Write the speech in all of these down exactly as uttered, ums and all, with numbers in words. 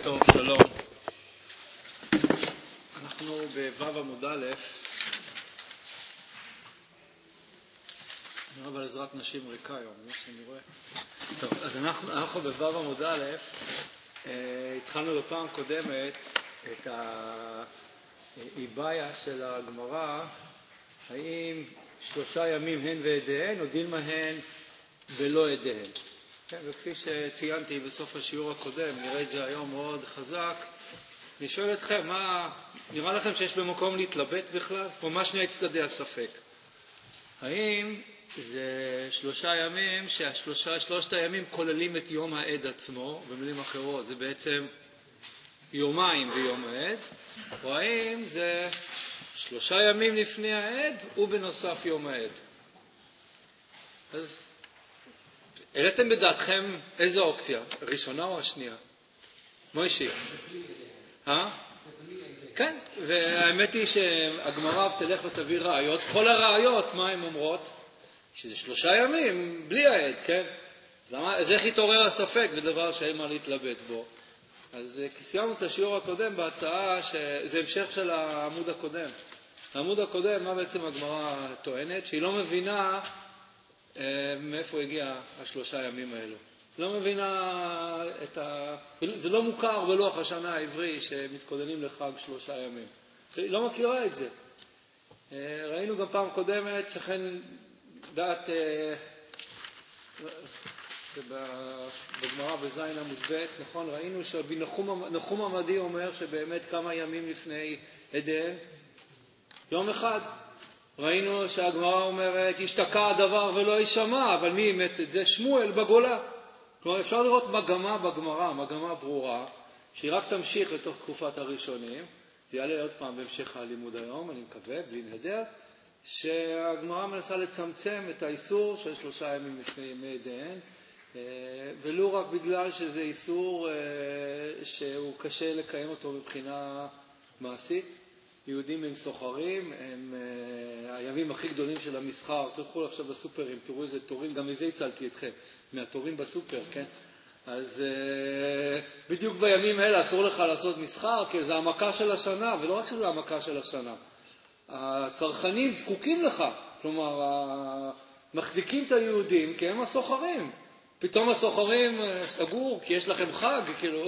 טוב, שלום. אנחנו בו' עמוד א', נראה אבל עזרת נשים ריקה היום, זה מה שאני רואה. טוב, אז אנחנו, אנחנו בו' עמוד א', התחלנו בפעם קודמת את האיבאיה של הגמרא, האם שלושה ימים הן ועדיהן או דילמה הן ולא עדיהן. כן, וכפי שציינתי בסוף השיעור הקודם, נראה את זה היום מאוד חזק. אני שואל אתכם, מה, נראה לכם שיש במקום להתלבט בכלל? או מה שני צדדי הספק? האם זה שלושה ימים, שהשלושה, שלושת הימים כוללים את יום העד עצמו, במילים אחרות, זה בעצם יומיים ביום העד, או האם זה שלושה ימים לפני העד ובנוסף יום העד? אז העליתם בדעתכם איזו אופציה, הראשונה או השנייה? מוישי? אה? כן, והאמת היא שהגמרא תלך ותביא ראיות. כל הראיות, מה הן אומרות? שזה שלושה ימים בלי העד, כן? אז איך התעורר הספק בדבר שאין מה להתלבט בו? אז סיימנו את השיעור הקודם בהצעה שזה המשך של העמוד הקודם. העמוד הקודם, מה בעצם הגמרא טוענת? שהיא לא מבינה מאיפה הגיע השלושה ימים האלו. לא מבינה את ה... זה לא מוכר בלוח השנה העברי שמתכוננים לחג שלושה ימים. היא לא מכירה את זה. ראינו גם פעם קודמת שכן דעת בגמרא בזין עמוד ב', נכון? ראינו שרבי נחום עמדי אומר שבאמת כמה ימים לפני עדיהן? יום אחד. ראינו שהגמרא אומרת, השתקע הדבר ולא יישמע, אבל מי אימץ את זה? שמואל בגולה. כלומר, אפשר לראות מגמה בגמרא, מגמה ברורה, שהיא רק תמשיך לתוך תקופת הראשונים, זה יעלה עוד פעם בהמשך הלימוד היום, אני מקווה, בלי נהדר, שהגמרא מנסה לצמצם את האיסור של שלושה ימים לפני ימי עדיהן, ולא רק בגלל שזה איסור שהוא קשה לקיים אותו מבחינה מעשית. יהודים הם סוחרים, הם uh, הימים הכי גדולים של המסחר. תלכו עכשיו בסופרים, תראו איזה תורים, גם מזה הצלתי אתכם, מהתורים בסופר, כן? אז uh, בדיוק בימים האלה אסור לך לעשות מסחר, כי זה המכה של השנה, ולא רק שזה המכה של השנה. הצרכנים זקוקים לך, כלומר, מחזיקים את היהודים כי הם הסוחרים. פתאום הסוחרים סגור, כי יש לכם חג, כאילו,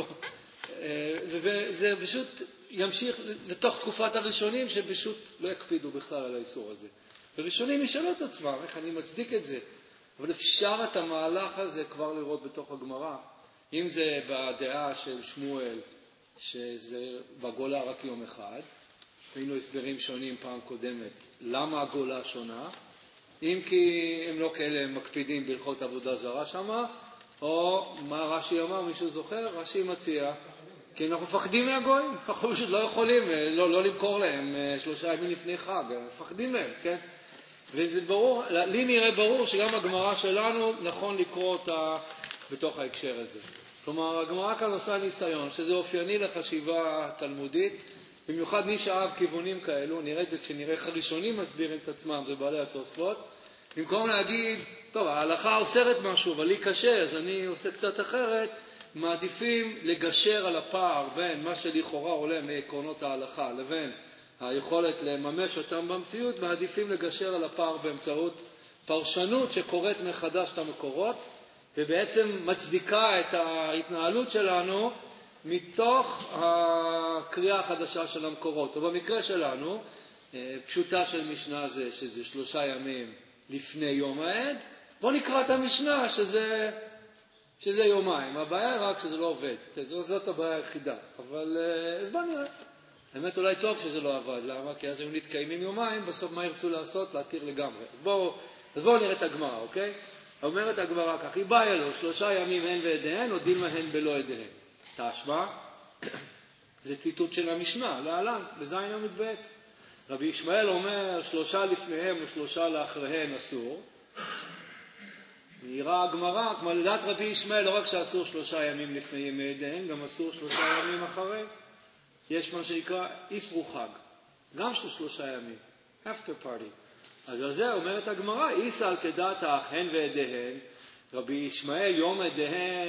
וזה פשוט ימשיך לתוך תקופת הראשונים שפשוט לא יקפידו בכלל על האיסור הזה. הראשונים ישאלו את עצמם, איך אני מצדיק את זה? אבל אפשר את המהלך הזה כבר לראות בתוך הגמרא. אם זה בדעה של שמואל, שזה בגולה רק יום אחד, היינו הסברים שונים פעם קודמת, למה הגולה שונה? אם כי הם לא כאלה הם מקפידים בהלכות עבודה זרה שמה, או מה רש"י אמר, מישהו זוכר? רש"י מציע, כי אנחנו מפחדים מהגויים, אנחנו פשוט לא יכולים לא, לא למכור להם שלושה ימים לפני חג, מפחדים מהם, כן? וזה ברור, לי נראה ברור שגם הגמרא שלנו נכון לקרוא אותה בתוך ההקשר הזה. כלומר, הגמרא כאן עושה ניסיון, שזה אופייני לחשיבה תלמודית, במיוחד מי שאהב כיוונים כאלו, נראה את זה כשנראה איך הראשונים מסבירים את עצמם, זה בעלי התוספות, במקום להגיד, טוב, ההלכה אוסרת משהו, אבל לי קשה, אז אני עושה קצת אחרת, מעדיפים לגשר על הפער בין מה שלכאורה עולה מעקרונות ההלכה לבין היכולת לממש אותם במציאות, מעדיפים לגשר על הפער באמצעות פרשנות שקוראת מחדש את המקורות, ובעצם מצדיקה את ההתנהלות שלנו מתוך הקריאה החדשה של המקורות. ובמקרה שלנו, פשוטה של משנה זה שזה שלושה ימים לפני יום העד, בוא נקרא את המשנה שזה... שזה יומיים. הבעיה היא רק שזה לא עובד. זאת, זאת הבעיה היחידה. אבל אז בוא נראה. האמת אולי טוב שזה לא עבד. למה? כי אז הם נתקיימים יומיים, בסוף מה ירצו לעשות? להתיר לגמרי. אז בואו, אז בואו נראה את הגמרא, אוקיי? אומרת הגמרא כך, היא באה לו, שלושה ימים הן ועדיהן, או דילמה הן בלא עדיהן. תשמע, זה ציטוט של המשנה, להלן, בזין עמוד ב'. רבי ישמעאל אומר, שלושה לפניהם ושלושה לאחריהם אסור. נראה הגמרא, כמו לדעת רבי ישמעאל, לא רק שאסור שלושה ימים לפני ימי עדיהן, גם אסור שלושה ימים אחרי. יש מה שנקרא איסרו חג, גם של שלושה ימים, after party. אז על זה אומרת הגמרא, איסה על כדעתה הן ועדיהן, רבי ישמעאל יום עדיהן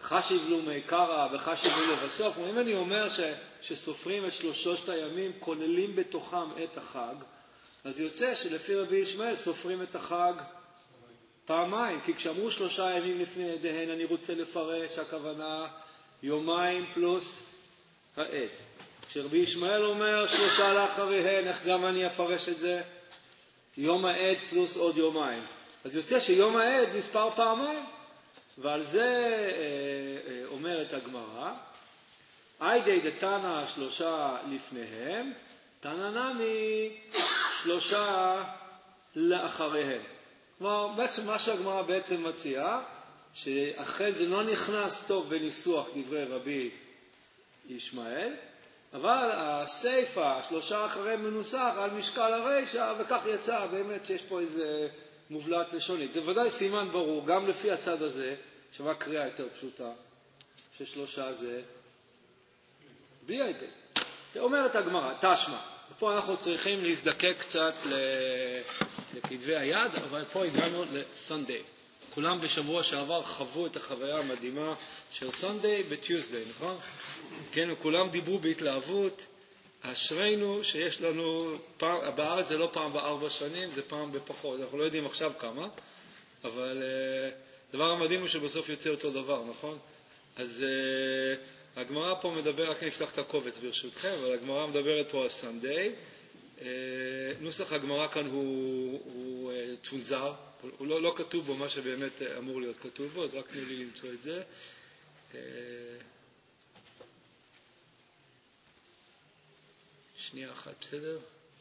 חשיב לו מעיקרא וחשיב לו לבסוף. אם אני אומר ש, שסופרים את שלושת הימים, כוללים בתוכם את החג, אז יוצא שלפי רבי ישמעאל סופרים את החג פעמיים, כי כשאמרו שלושה ימים לפני ידיהן, אני רוצה לפרש, הכוונה יומיים פלוס העד. כשרבי ישמעאל אומר שלושה לאחריהן, איך גם אני אפרש את זה? יום העד פלוס עוד יומיים. אז יוצא שיום העד נספר פעמיים, ועל זה אה, אה, אומרת הגמרא, איידי דתנא שלושה לפניהם, תנא נמי שלושה לאחריהם. כלומר, בעצם מה שהגמרא בעצם מציעה, שאכן זה לא נכנס טוב בניסוח דברי רבי ישמעאל, אבל הסייפה, שלושה אחריהם מנוסח על משקל הרשע, וכך יצא באמת שיש פה איזה מובלעת לשונית. זה ודאי סימן ברור, גם לפי הצד הזה, שמה קריאה יותר פשוטה, ששלושה זה בלי הידי. אומרת הגמרא, תשמע, ופה אנחנו צריכים להזדקק קצת לכתבי היד, אבל פה הגענו לסנדיי. כולם בשבוע שעבר חוו את החוויה המדהימה של סנדיי בטיוזדיי, נכון? כן, וכולם דיברו בהתלהבות, אשרינו שיש לנו, פעם, בארץ זה לא פעם בארבע שנים, זה פעם בפחות, אנחנו לא יודעים עכשיו כמה, אבל דבר המדהים הוא שבסוף יוצא אותו דבר, נכון? אז הגמרא פה מדבר, רק נפתח את הקובץ ברשותכם, אבל הגמרא מדברת פה על סנדיי. נוסח הגמרא כאן הוא, הוא צונזר, הוא לא, לא כתוב בו מה שבאמת אמור להיות כתוב בו, אז רק תנו לי למצוא את זה. שנייה אחת, בסדר?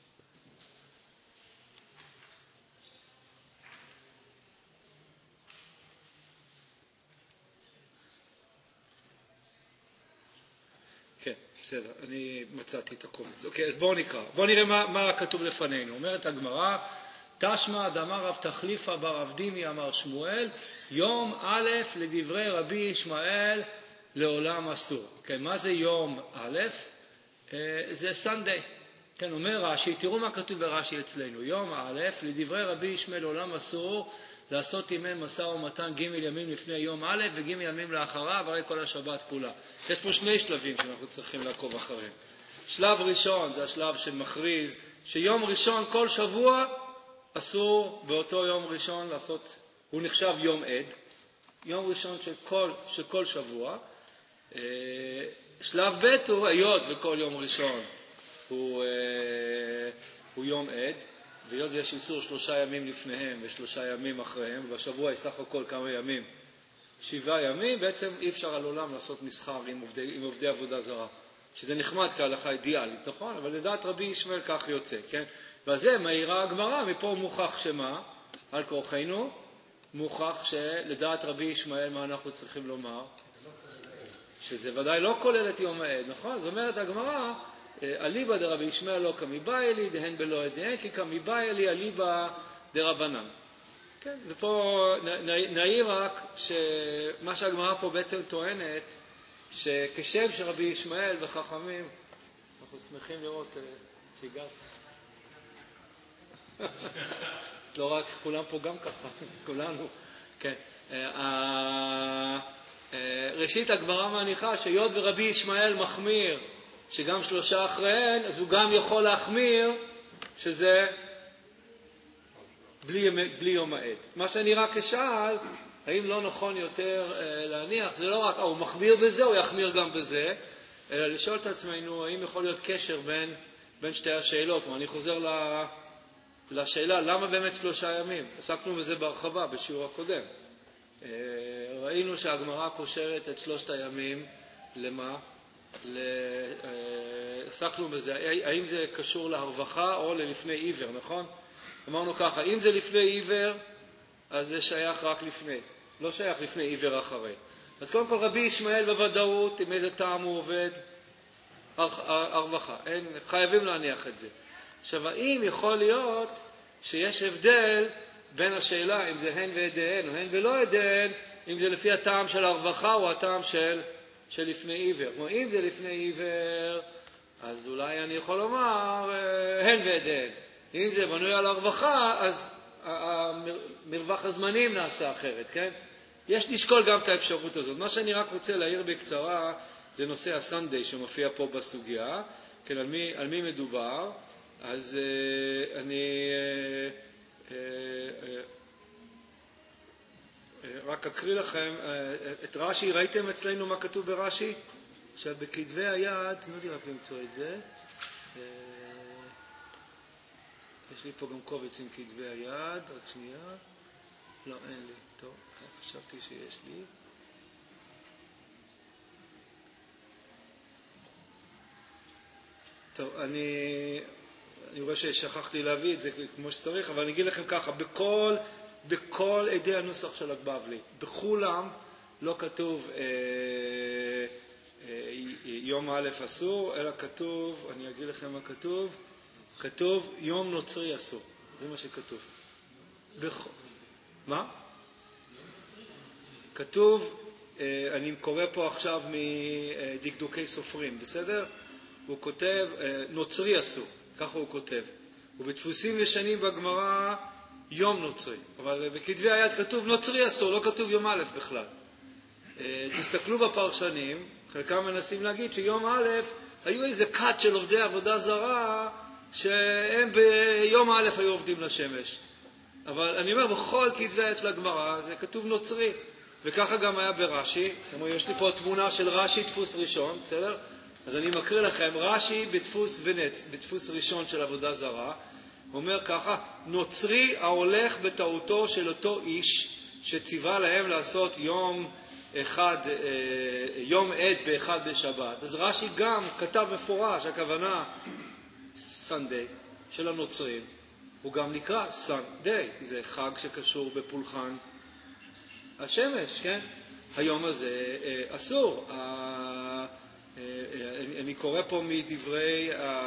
כן, בסדר, אני מצאתי את הקומץ. אוקיי, אז בואו נקרא. בואו נראה מה, מה כתוב לפנינו. אומרת הגמרא, תשמע דאמר רב תחליפא בר אבדימי אמר שמואל, יום א' לדברי רבי ישמעאל לעולם אסור. כן, מה זה יום א'? זה סנדיי. כן, אומר רש"י, תראו מה כתוב ברש"י אצלנו. יום א' לדברי רבי ישמעאל לעולם אסור לעשות ימי משא ומתן ג' ימים לפני יום א' וג' ימים לאחריו, הרי כל השבת כולה. יש פה שני שלבים שאנחנו צריכים לעקוב אחריהם. שלב ראשון זה השלב שמכריז שיום ראשון כל שבוע אסור באותו יום ראשון לעשות, הוא נחשב יום עד, יום ראשון של כל, של כל שבוע. שלב ב' הוא היות וכל יום ראשון הוא, הוא יום עד, והיות ויש איסור שלושה ימים לפניהם ושלושה ימים אחריהם, ובשבוע יש סך הכל כמה ימים, שבעה ימים, בעצם אי אפשר על עולם לעשות מסחר עם עובדי, עם עובדי עבודה זרה, שזה נחמד כהלכה אידיאלית, נכון? אבל לדעת רבי ישמעאל כך יוצא, כן? וזה מהירה הגמרא, מפה מוכח שמה? על כורחנו, מוכח שלדעת רבי ישמעאל מה אנחנו צריכים לומר? שזה ודאי לא כולל את יום העד, נכון? זאת אומרת הגמרא, אליבא דרבי ישמעאל לא כמיבאי לי, דהן בלא עדיהן, כי כמיבאי לי אליבא דרבנן. כן, ופה נעיר רק שמה שהגמרא פה בעצם טוענת, שכשם שרבי ישמעאל וחכמים, אנחנו שמחים לראות שהגעת. לא רק, כולם פה גם ככה, כולנו. כן. ראשית הגמרא מניחה שהיות ורבי ישמעאל מחמיר, שגם שלושה אחריהן, אז הוא גם יכול להחמיר שזה בלי, בלי יום העד. מה שנראה כשאל, האם לא נכון יותר אה, להניח, זה לא רק, אה, הוא מחמיר בזה, הוא יחמיר גם בזה, אלא לשאול את עצמנו, האם יכול להיות קשר בין, בין שתי השאלות. אני חוזר ל, לשאלה, למה באמת שלושה ימים? עסקנו בזה בהרחבה בשיעור הקודם. אה, ראינו שהגמרא קושרת את שלושת הימים למה? עסקנו בזה, האם זה קשור להרווחה או ללפני עיוור, נכון? אמרנו ככה, אם זה לפני עיוור, אז זה שייך רק לפני, לא שייך לפני עיוור אחרי. אז קודם כל רבי ישמעאל בוודאות, עם איזה טעם הוא עובד? הרווחה, אין, חייבים להניח את זה. עכשיו, האם יכול להיות שיש הבדל בין השאלה אם זה הן ועדיהן או הן ולא עדיהן, אם זה לפי הטעם של הרווחה או הטעם של... שלפני עיוור. כלומר, אם זה לפני עיוור, אז אולי אני יכול לומר הן ועדיהן. אם זה בנוי על הרווחה, אז מרווח הזמנים נעשה אחרת, כן? יש לשקול גם את האפשרות הזאת. מה שאני רק רוצה להעיר בקצרה, זה נושא הסנדיי שמופיע פה בסוגיה, כן, על מי, על מי מדובר. אז uh, אני uh, uh, uh, רק אקריא לכם uh, את רש"י. ראיתם אצלנו מה כתוב ברש"י? עכשיו, בכתבי היד, תנו לי רק למצוא את זה. Uh, יש לי פה גם קובץ עם כתבי היד, רק שנייה. לא, אין לי. טוב, חשבתי שיש לי. טוב, אני, אני רואה ששכחתי להביא את זה כמו שצריך, אבל אני אגיד לכם ככה, בכל, בכל עדי הנוסח של הבבלי, בכולם לא כתוב אה, אה, יום א' אסור, אלא כתוב, אני אגיד לכם מה כתוב, כתוב יום נוצרי אסור. זה מה שכתוב. בכ... מה? כתוב, אני קורא פה עכשיו מדקדוקי סופרים, בסדר? הוא כותב, נוצרי אסור, ככה הוא כותב. ובדפוסים ישנים בגמרא, יום נוצרי. אבל בכתבי היד כתוב נוצרי אסור, לא כתוב יום א' בכלל. תסתכלו בפרשנים, חלקם מנסים להגיד שיום א' היו איזה קאט של עובדי עבודה זרה, שהם ביום א' היו עובדים לשמש. אבל אני אומר, בכל כתבי היד של הגמרא זה כתוב נוצרי. וככה גם היה ברש"י. כמו יש לי פה תמונה של רש"י דפוס ראשון, בסדר? אז אני מקריא לכם, רש"י בדפוס ונץ, בדפוס ראשון של עבודה זרה, אומר ככה, נוצרי ההולך בטעותו של אותו איש שציווה להם לעשות יום אחד, יום עד באחד בשבת. אז רש"י גם כתב מפורש, הכוונה סנדיי של הנוצרים, הוא גם נקרא סנדיי, זה חג שקשור בפולחן השמש, כן? היום הזה אסור. אני קורא פה מדברי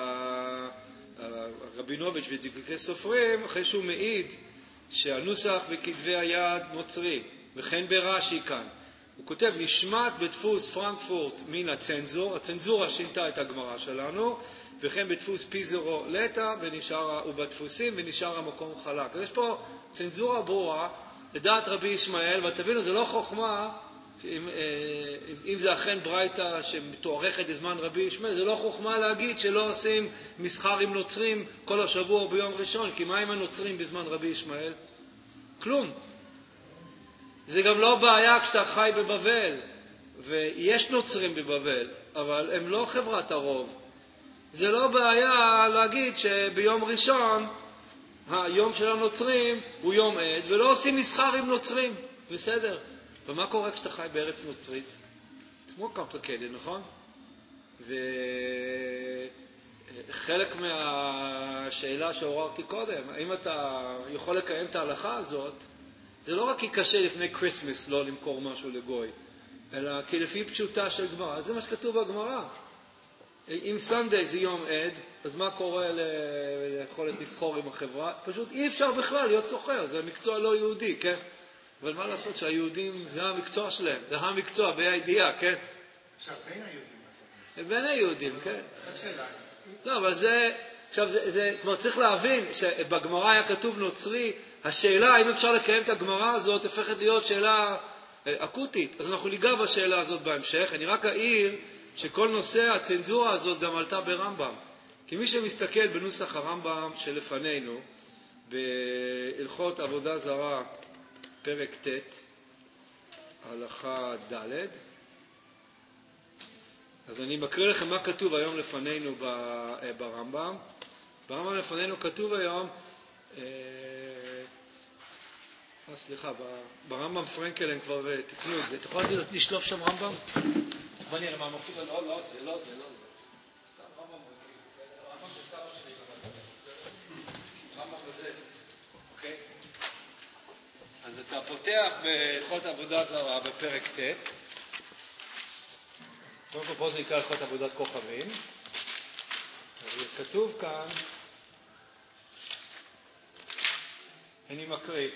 רבינוביץ' ודקדוקי סופרים, אחרי שהוא מעיד שהנוסח בכתבי היד נוצרי, וכן ברש"י כאן. הוא כותב, נשמט בדפוס פרנקפורט מן הצנזור, הצנזורה שינתה את הגמרא שלנו, וכן בדפוס פיזרו לטה, ובדפוסים ונשאר המקום חלק. אז יש פה צנזורה ברורה, לדעת רבי ישמעאל, ותבינו, זה לא חוכמה, אם, אם זה אכן ברייתא שמתוארכת לזמן רבי ישמעאל, זה לא חוכמה להגיד שלא עושים מסחר עם נוצרים כל השבוע או ביום ראשון, כי מה עם הנוצרים בזמן רבי ישמעאל? כלום. זה גם לא בעיה כשאתה חי בבבל, ויש נוצרים בבבל, אבל הם לא חברת הרוב. זה לא בעיה להגיד שביום ראשון, היום של הנוצרים הוא יום עד, ולא עושים מסחר עם נוצרים. בסדר. ומה קורה כשאתה חי בארץ נוצרית? It's more complicated, נכון? וחלק מהשאלה שעוררתי קודם, האם אתה יכול לקיים את ההלכה הזאת, זה לא רק כי קשה לפני קריסמס לא למכור משהו לגוי, אלא כי לפי פשוטה של גמרא. זה מה שכתוב בגמרא. אם סנדיי זה יום עד, אז מה קורה ליכולת לסחור עם החברה? פשוט אי אפשר בכלל להיות סוחר, זה מקצוע לא יהודי, כן? אבל מה לעשות שהיהודים, זה המקצוע שלהם, זה המקצוע בידיעה, כן? עכשיו, בין היהודים לעשות. בין היהודים, כן. זאת שאלה. לא, אבל זה, עכשיו, זה, זה, כמו צריך להבין שבגמרא היה כתוב נוצרי, השאלה האם אפשר לקיים את הגמרא הזאת הופכת להיות שאלה אקוטית. אז אנחנו ניגע בשאלה הזאת בהמשך. אני רק אעיר שכל נושא הצנזורה הזאת גם עלתה ברמב"ם. כי מי שמסתכל בנוסח הרמב"ם שלפנינו, בהלכות עבודה זרה, פרק ט', הלכה ד', אז אני מקריא לכם מה כתוב היום לפנינו ברמב"ם. ברמב"ם לפנינו כתוב היום, אה, סליחה, ברמב"ם פרנקל הם כבר תקנו את זה. אתה יכול לשלוף שם רמב"ם? בוא נראה מה מופיע. לא, לא זה, לא זה, לא זה. סתם רמב"ם, רמב"ם זה סבא שלי. רמב"ם זה, אוקיי? אז אתה פותח בהלכות עבודה זרה בפרק ט'. קודם כל פה זה נקרא הלכות עבודת כוכבים. אז כתוב כאן, אני מקריא,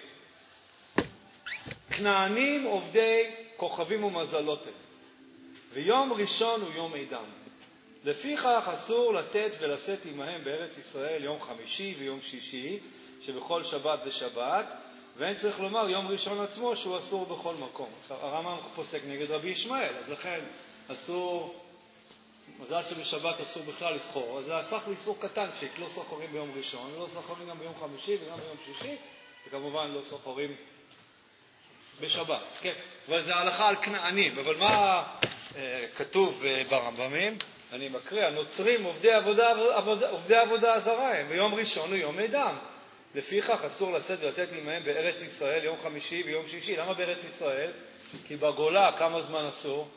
כנענים עובדי כוכבים ומזלות הם, ויום ראשון הוא יום עידם. לפיכך אסור לתת ולשאת עמהם בארץ ישראל יום חמישי ויום שישי, שבכל שבת ושבת, ואין צריך לומר יום ראשון עצמו שהוא אסור בכל מקום. עכשיו, הרמב"ם פוסק נגד רבי ישמעאל, אז לכן אסור, מזל שבשבת אסור בכלל לסחור, אז זה הפך לאיסור קטנצ'יק, לא סוחרים ביום ראשון, לא סוחרים גם ביום חמישי וגם ביום שישי, וכמובן לא סוחרים בשבת. כן, אבל זה הלכה על כנענים, אבל מה אה, כתוב אה, ברמב"מים? אני מקריא, הנוצרים עובדי עבודה, עבודה, עובדי עבודה זרה הם, ביום ראשון הוא יום אדם. לפיכך אסור לשאת ולתת עמהם בארץ ישראל יום חמישי ויום שישי. למה בארץ ישראל? כי בגולה כמה זמן אסור?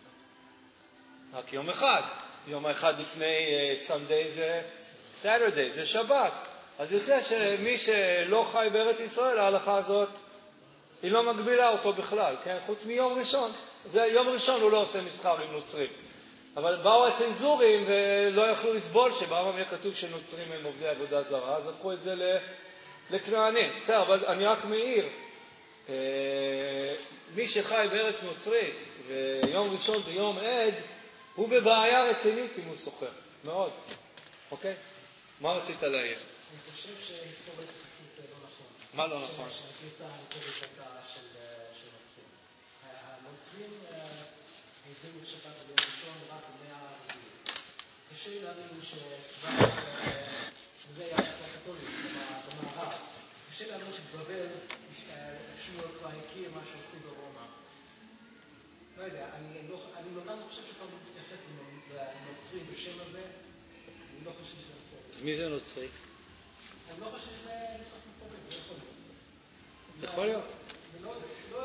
רק יום אחד. יום אחד לפני סנדיי זה סטרדיי, זה שבת. אז יוצא שמי שלא חי בארץ ישראל, ההלכה הזאת היא לא מגבילה אותו בכלל, כן? חוץ מיום ראשון. זה יום ראשון הוא לא עושה מסחר עם נוצרים. אבל באו הצנזורים ולא יכלו לסבול שברמב"ם יהיה כתוב שנוצרים הם עובדי עבודה זרה, אז הפכו את זה לכנענים. בסדר, אבל אני רק מעיר, מי שחי בארץ נוצרית ויום ראשון זה יום עד, הוא בבעיה רצינית אם הוא סוחר. מאוד. אוקיי? מה רצית להעיר? אני חושב שהיסטורית זה לא נכון. מה לא נכון? שהכניסה המקורית הייתה של נוצרים. הנוצרים הביאו את שבת ביום ראשון רק במאה הרביעית. קשה להאמין שזה היה הקתולית במערב. קשה להאמין שבבל שמואל כבר הכיר מה שעושים ברומא. לא יודע, אני לא חושב שאתה מתייחס לנוצרים בשם הזה. אני לא חושב שזה נכון. אז מי זה נוצרי? אני לא חושב שזה נוסח מקורי, זה יכול להיות. יכול להיות. זה לא...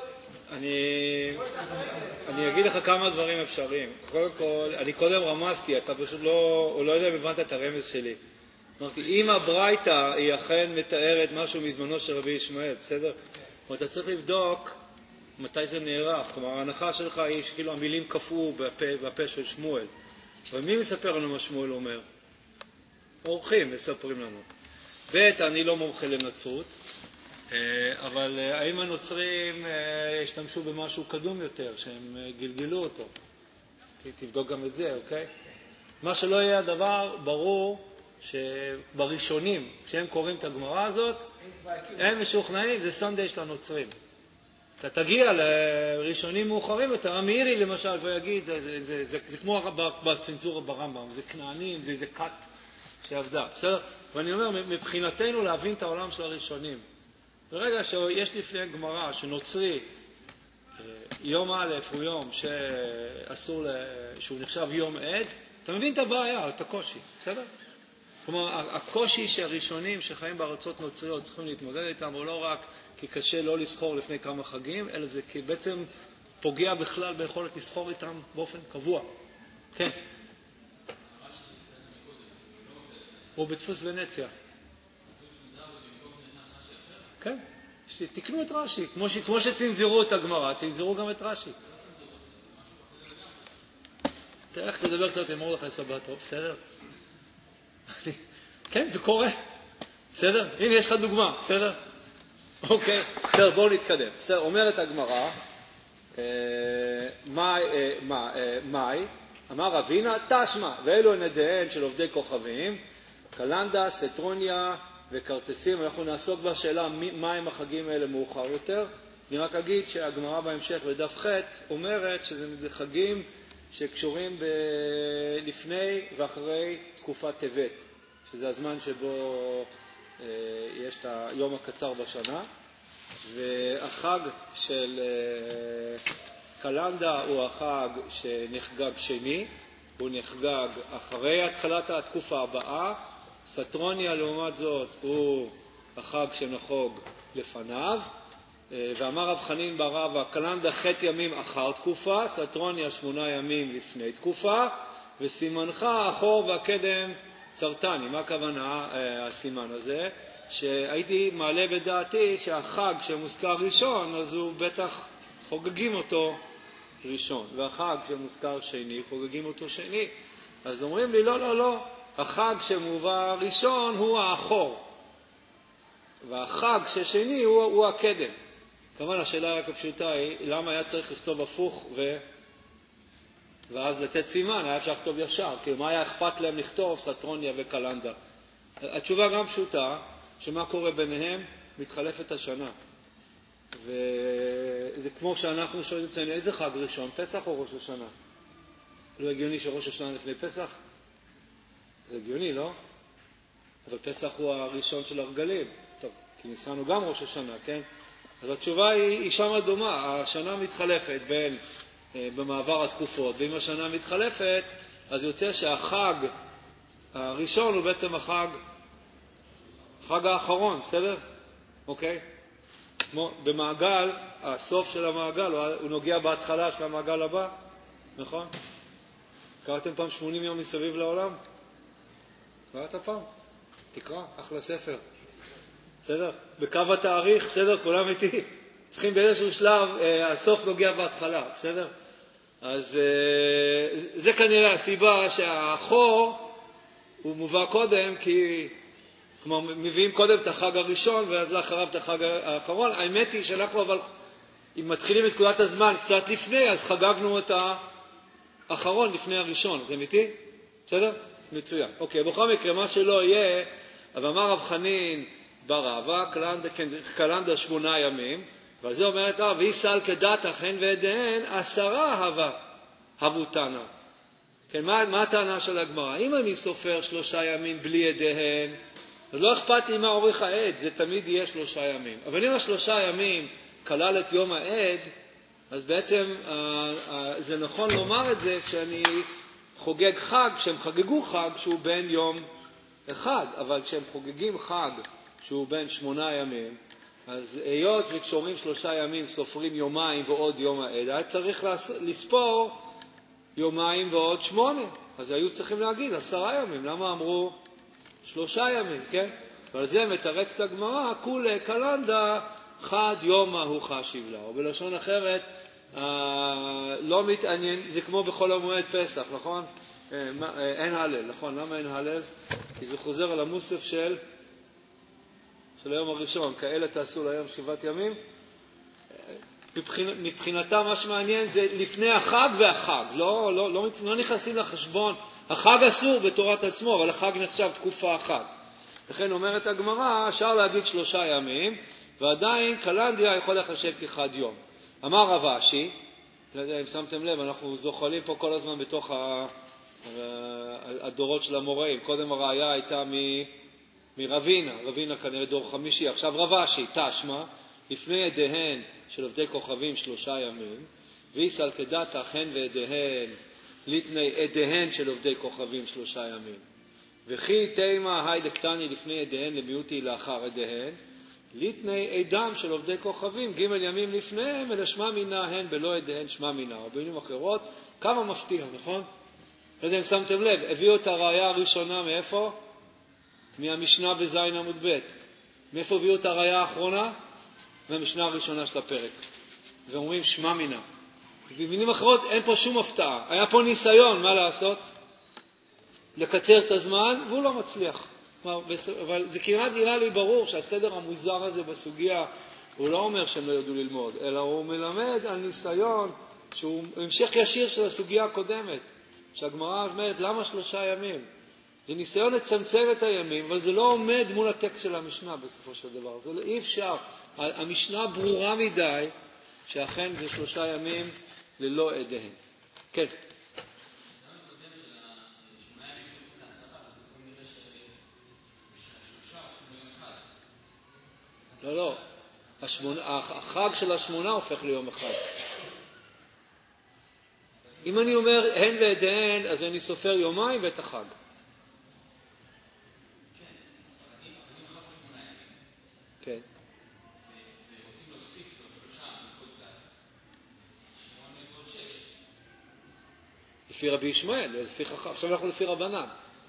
אני אגיד לך כמה דברים אפשריים. קודם כל, אני קודם רמזתי, אתה פשוט לא, לא יודע אם הבנת את הרמז שלי. אמרתי, אם הברייתא היא אכן מתארת משהו מזמנו של רבי ישמעאל, בסדר? אתה צריך לבדוק מתי זה נערך. כלומר, ההנחה שלך היא שכאילו המילים קפאו בפה, בפה של שמואל. אבל מי מספר לנו מה שמואל אומר? אורחים מספרים לנו. ב' אני לא מומחה לנצרות, אבל האם הנוצרים השתמשו במשהו קדום יותר, שהם גלגלו אותו? תבדוק גם את זה, אוקיי? מה שלא יהיה הדבר, ברור שבראשונים, כשהם קוראים את הגמרא הזאת, הם משוכנעים, זה סטנדרט של הנוצרים. אתה תגיע לראשונים מאוחרים יותר, המאירי למשל, ויגיד, זה, זה, זה, זה, זה כמו בצנזורה ברמב"ם, זה כנענים, זה איזה קט שעבדה, בסדר? ואני אומר, מבחינתנו להבין את העולם של הראשונים, ברגע שיש לפני גמרא שנוצרי, יום א' הוא יום שאסור, שהוא נחשב יום עד, אתה מבין את הבעיה, את הקושי, בסדר? כלומר, הקושי שהראשונים שחיים בארצות נוצריות צריכים להתמודד איתם, הוא לא רק כי קשה לא לסחור לפני כמה חגים, אלא זה כי בעצם פוגע בכלל ביכולת לסחור איתם באופן קבוע. כן. הוא בדפוס ונציה. כן. תקנו את רש"י. כמו, ש... כמו שצנזרו את הגמרא, צנזרו גם את רש"י. תראה איך תדבר קצת עם מרדכי סבתו, בסדר? כן, זה קורה. בסדר? הנה, יש לך דוגמה, בסדר? אוקיי, בסדר, בואו נתקדם. בסדר, אומרת הגמרא, מאי, אמר רבינה, תשמע, ואלו הן ידיהן של עובדי כוכבים, קלנדה, סטרוניה וקרטסים. אנחנו נעסוק בשאלה מה הם החגים האלה מאוחר יותר. אני רק אגיד שהגמרא בהמשך בדף ח' אומרת שזה חגים שקשורים לפני ואחרי תקופת טבת, שזה הזמן שבו יש את היום הקצר בשנה, והחג של קלנדה הוא החג שנחגג שני, הוא נחגג אחרי התחלת התקופה הבאה. סטרוניה לעומת זאת הוא החג שנחוג לפניו, ואמר רב חנין בר רבא, קלנדה ח' ימים אחר תקופה, סטרוניה שמונה ימים לפני תקופה, וסימנך אחור והקדם צרטני. מה הכוונה הסימן הזה? שהייתי מעלה בדעתי שהחג שמוזכר ראשון, אז הוא בטח חוגגים אותו ראשון, והחג שמוזכר שני, חוגגים אותו שני. אז אומרים לי, לא, לא, לא, החג שמובא ראשון הוא האחור, והחג ששני הוא, הוא הקדם. כמובן, השאלה רק הפשוטה היא, למה היה צריך לכתוב הפוך ו... ואז לתת סימן, היה אפשר לכתוב ישר, כי מה היה אכפת להם לכתוב סטרוניה וקלנדה? התשובה גם פשוטה, שמה קורה ביניהם? מתחלפת השנה. וזה כמו שאנחנו שואלים אצלנו, איזה חג ראשון, פסח או ראש השנה? לא הגיוני שראש השנה לפני פסח? זה הגיוני, לא? אבל פסח הוא הראשון של הרגלים. טוב, כי ניסנו גם ראש השנה, כן? אז התשובה היא, היא שמה דומה. השנה מתחלפת בין, אה, במעבר התקופות, ואם השנה מתחלפת, אז יוצא שהחג הראשון הוא בעצם החג, החג האחרון, בסדר? אוקיי? כמו במעגל, הסוף של המעגל, הוא נוגע בהתחלה של המעגל הבא, נכון? קראתם פעם שמונים יום מסביב לעולם? קראת פעם? תקרא, אחלה ספר. בסדר? בקו התאריך, בסדר? כולם איתי. צריכים באיזשהו שלב, אה, הסוף נוגע בהתחלה, בסדר? אז אה, זה כנראה הסיבה שהאחור הוא מובא קודם, כי כמו מביאים קודם את החג הראשון ואז לאחריו את החג האחרון. האמת היא שאנחנו אבל, אם מתחילים את נקודת הזמן קצת לפני, אז חגגנו את האחרון לפני הראשון. זה אמיתי? בסדר? מצוין. אוקיי, בכל מקרה, מה שלא יהיה, אבל אמר רב חנין ברבא, קלנדא, כן, קלנדא שמונה ימים, ועל זה אומרת, אה, ויסל כדתא חן ועדיהן, עשרה הווה, הבותנה. כן, מה, מה הטענה של הגמרא? אם אני סופר שלושה ימים בלי ידיהן, אז לא אכפת לי מה אורך העד, זה תמיד יהיה שלושה ימים. אבל אם השלושה ימים כלל את יום העד, אז בעצם אה, אה, זה נכון לומר את זה כשאני חוגג חג, כשהם חגגו חג שהוא בין יום אחד, אבל כשהם חוגגים חג שהוא בין שמונה ימים, אז היות וכשאומרים שלושה ימים סופרים יומיים ועוד יום העד, היה צריך לספור יומיים ועוד שמונה. אז היו צריכים להגיד עשרה ימים. למה אמרו שלושה ימים, כן? ועל זה מתרץ את הגמרא, כולי קלנדא חד יומא הוא חשיב לה. או בלשון אחרת, אה, לא מתעניין, זה כמו בחול המועד פסח, נכון? אה, אה, אין הלל, נכון? למה אין הלל? כי זה חוזר על המוסף של של היום הראשון, כאלה תעשו ליום שבעת ימים. מבחינ... מבחינתם מה שמעניין זה לפני החג והחג, לא, לא, לא, לא נכנסים לחשבון. החג אסור בתורת עצמו, אבל החג נחשב תקופה אחת. לכן אומרת הגמרא, אפשר להגיד שלושה ימים, ועדיין קלנדיה יכול לחשב כחד יום. אמר רב אשי, לא יודע אם שמתם לב, אנחנו זוחלים פה כל הזמן בתוך ה... הדורות של המוראים. קודם הראיה הייתה מ... מרבינה, רבינה כנראה דור חמישי. עכשיו רב אשי, תשמע, לפני ידיהן של עובדי כוכבים שלושה ימים, ויסל כדתא חן ועדיהן לפני ידיהן של עובדי כוכבים שלושה ימים. וכי תימה היי דקטני לפני ידיהן למיעוטי לאחר ידיהן, לפני עדם של עובדי כוכבים, ג' ימים לפניהם, אלא שמע מינה הן בלא ידיהן שמע מינה. או במילים אחרות, כמה מפתיע, נכון? לא יודע אם שמתם לב, הביאו את הראיה הראשונה מאיפה? מהמשנה בזין עמוד ב'. מאיפה הביאו את הראיה האחרונה? מהמשנה הראשונה של הפרק. ואומרים שמע מינה. במילים אחרות אין פה שום הפתעה. היה פה ניסיון, מה לעשות? לקצר את הזמן, והוא לא מצליח. אבל זה כמעט נראה לי ברור שהסדר המוזר הזה בסוגיה, הוא לא אומר שהם לא יודעו ללמוד, אלא הוא מלמד על ניסיון שהוא המשך ישיר של הסוגיה הקודמת. שהגמרא אומרת, למה שלושה ימים? זה ניסיון לצמצם את הימים, אבל זה לא עומד מול הטקסט של המשנה בסופו של דבר. זה לא, אי אפשר. המשנה ברורה מדי שאכן זה שלושה ימים ללא עדיהם. כן. לא, לא. השמונה, החג של השמונה הופך ליום אחד. אם אני אומר הן ועדיהן, אז אני סופר יומיים ואת החג. כן. ורוצים להוסיף לו שלושה מכל צד. שמונה ועוד שש. לפי רבי ישמעאל, לפי חכם. עכשיו אנחנו לפי רבנן.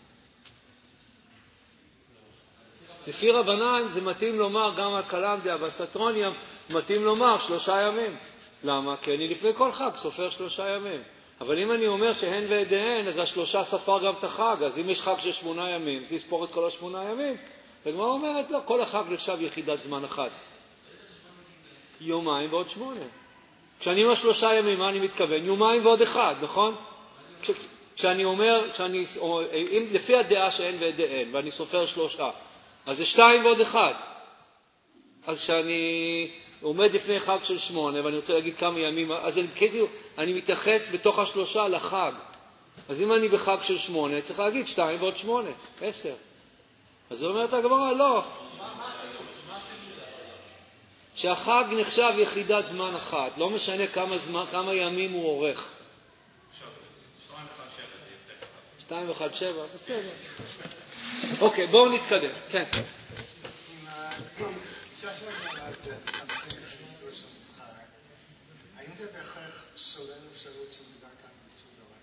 לפי רבנן זה מתאים לומר, גם הקלנדיה והסטרוניה, מתאים לומר שלושה ימים. למה? כי אני לפני כל חג סופר שלושה ימים. אבל אם אני אומר שהן ועדיהן, אז השלושה ספר גם את החג. אז אם יש חג של שמונה ימים, זה יספור את כל השמונה ימים. והגמרא אומרת, לא, כל החג נחשב יחידת זמן אחת. יומיים ועוד שמונה. כשאני אומר שלושה ימים, מה אני מתכוון? יומיים ועוד אחד, נכון? כש, כשאני אומר, כשאני, אם, לפי הדעה שאין ועדיהן, ואני סופר שלושה, אז זה שתיים ועוד אחד. אז כשאני עומד לפני חג של שמונה, ואני רוצה להגיד כמה ימים, אז אני, כאילו, אני מתייחס בתוך השלושה לחג. אז אם אני בחג של שמונה, צריך להגיד שתיים ועוד שמונה, עשר. אז הוא אומר את הגמרא, לא. שהחג נחשב יחידת זמן אחת, לא משנה כמה, זמן, כמה ימים הוא עורך. שתיים ואחת שבע, בסדר. אוקיי, בואו נתקדם. כן. האם זה בהכרח שולל אפשרות שמדובר כאן באיסור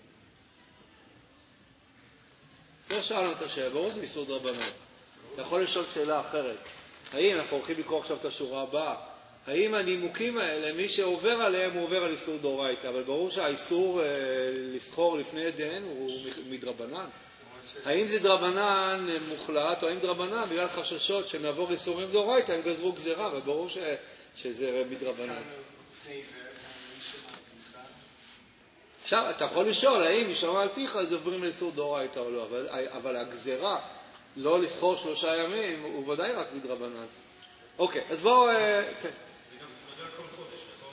דאורייתא? לא שאלנו את השאלה, ברור זה איסור דרבנן. אתה יכול לשאול שאלה אחרת. האם, אנחנו הולכים לקרוא עכשיו את השורה הבאה, האם הנימוקים האלה, מי שעובר עליהם הוא עובר על איסור דאורייתא, אבל ברור שהאיסור אה, לסחור לפני עדן הוא מדרבנן. האם זה דרבנן מוחלט, או האם דרבנן בגלל חששות שנעבור איסורים דאורייתא, הם גזרו גזירה, אבל ברור ש, שזה מדרבנן. עכשיו, אתה יכול לשאול, האם ישמע על פיך, אז עוברים לאיסור דאורייתא או לא, אבל, אבל הגזירה לא לסחור שלושה ימים, הוא ודאי רק מדרבנן. אוקיי, אז בואו... כן. זה גם מדבר כל חודש, נכון?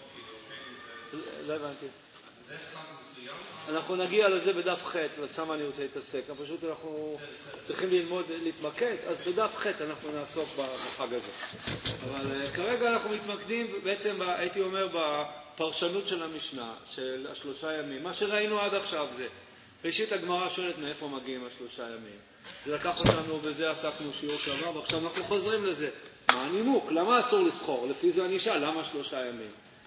כאילו, כן, לא הבנתי. זה חג מסוים? אנחנו נגיע לזה בדף ח', ושם אני רוצה להתעסק. פשוט אנחנו צריכים ללמוד, להתמקד, אז בדף ח' אנחנו נעסוק בחג הזה. אבל כרגע אנחנו מתמקדים, בעצם הייתי אומר, בפרשנות של המשנה, של השלושה ימים. מה שראינו עד עכשיו זה, ראשית הגמרא שואלת מאיפה מגיעים השלושה ימים. זה לקח אותנו, וזה עסקנו שיעור שעבר, ועכשיו אנחנו חוזרים לזה. מה הנימוק? למה אסור לסחור? לפי זה אני אשאל, למה שלושה ימים?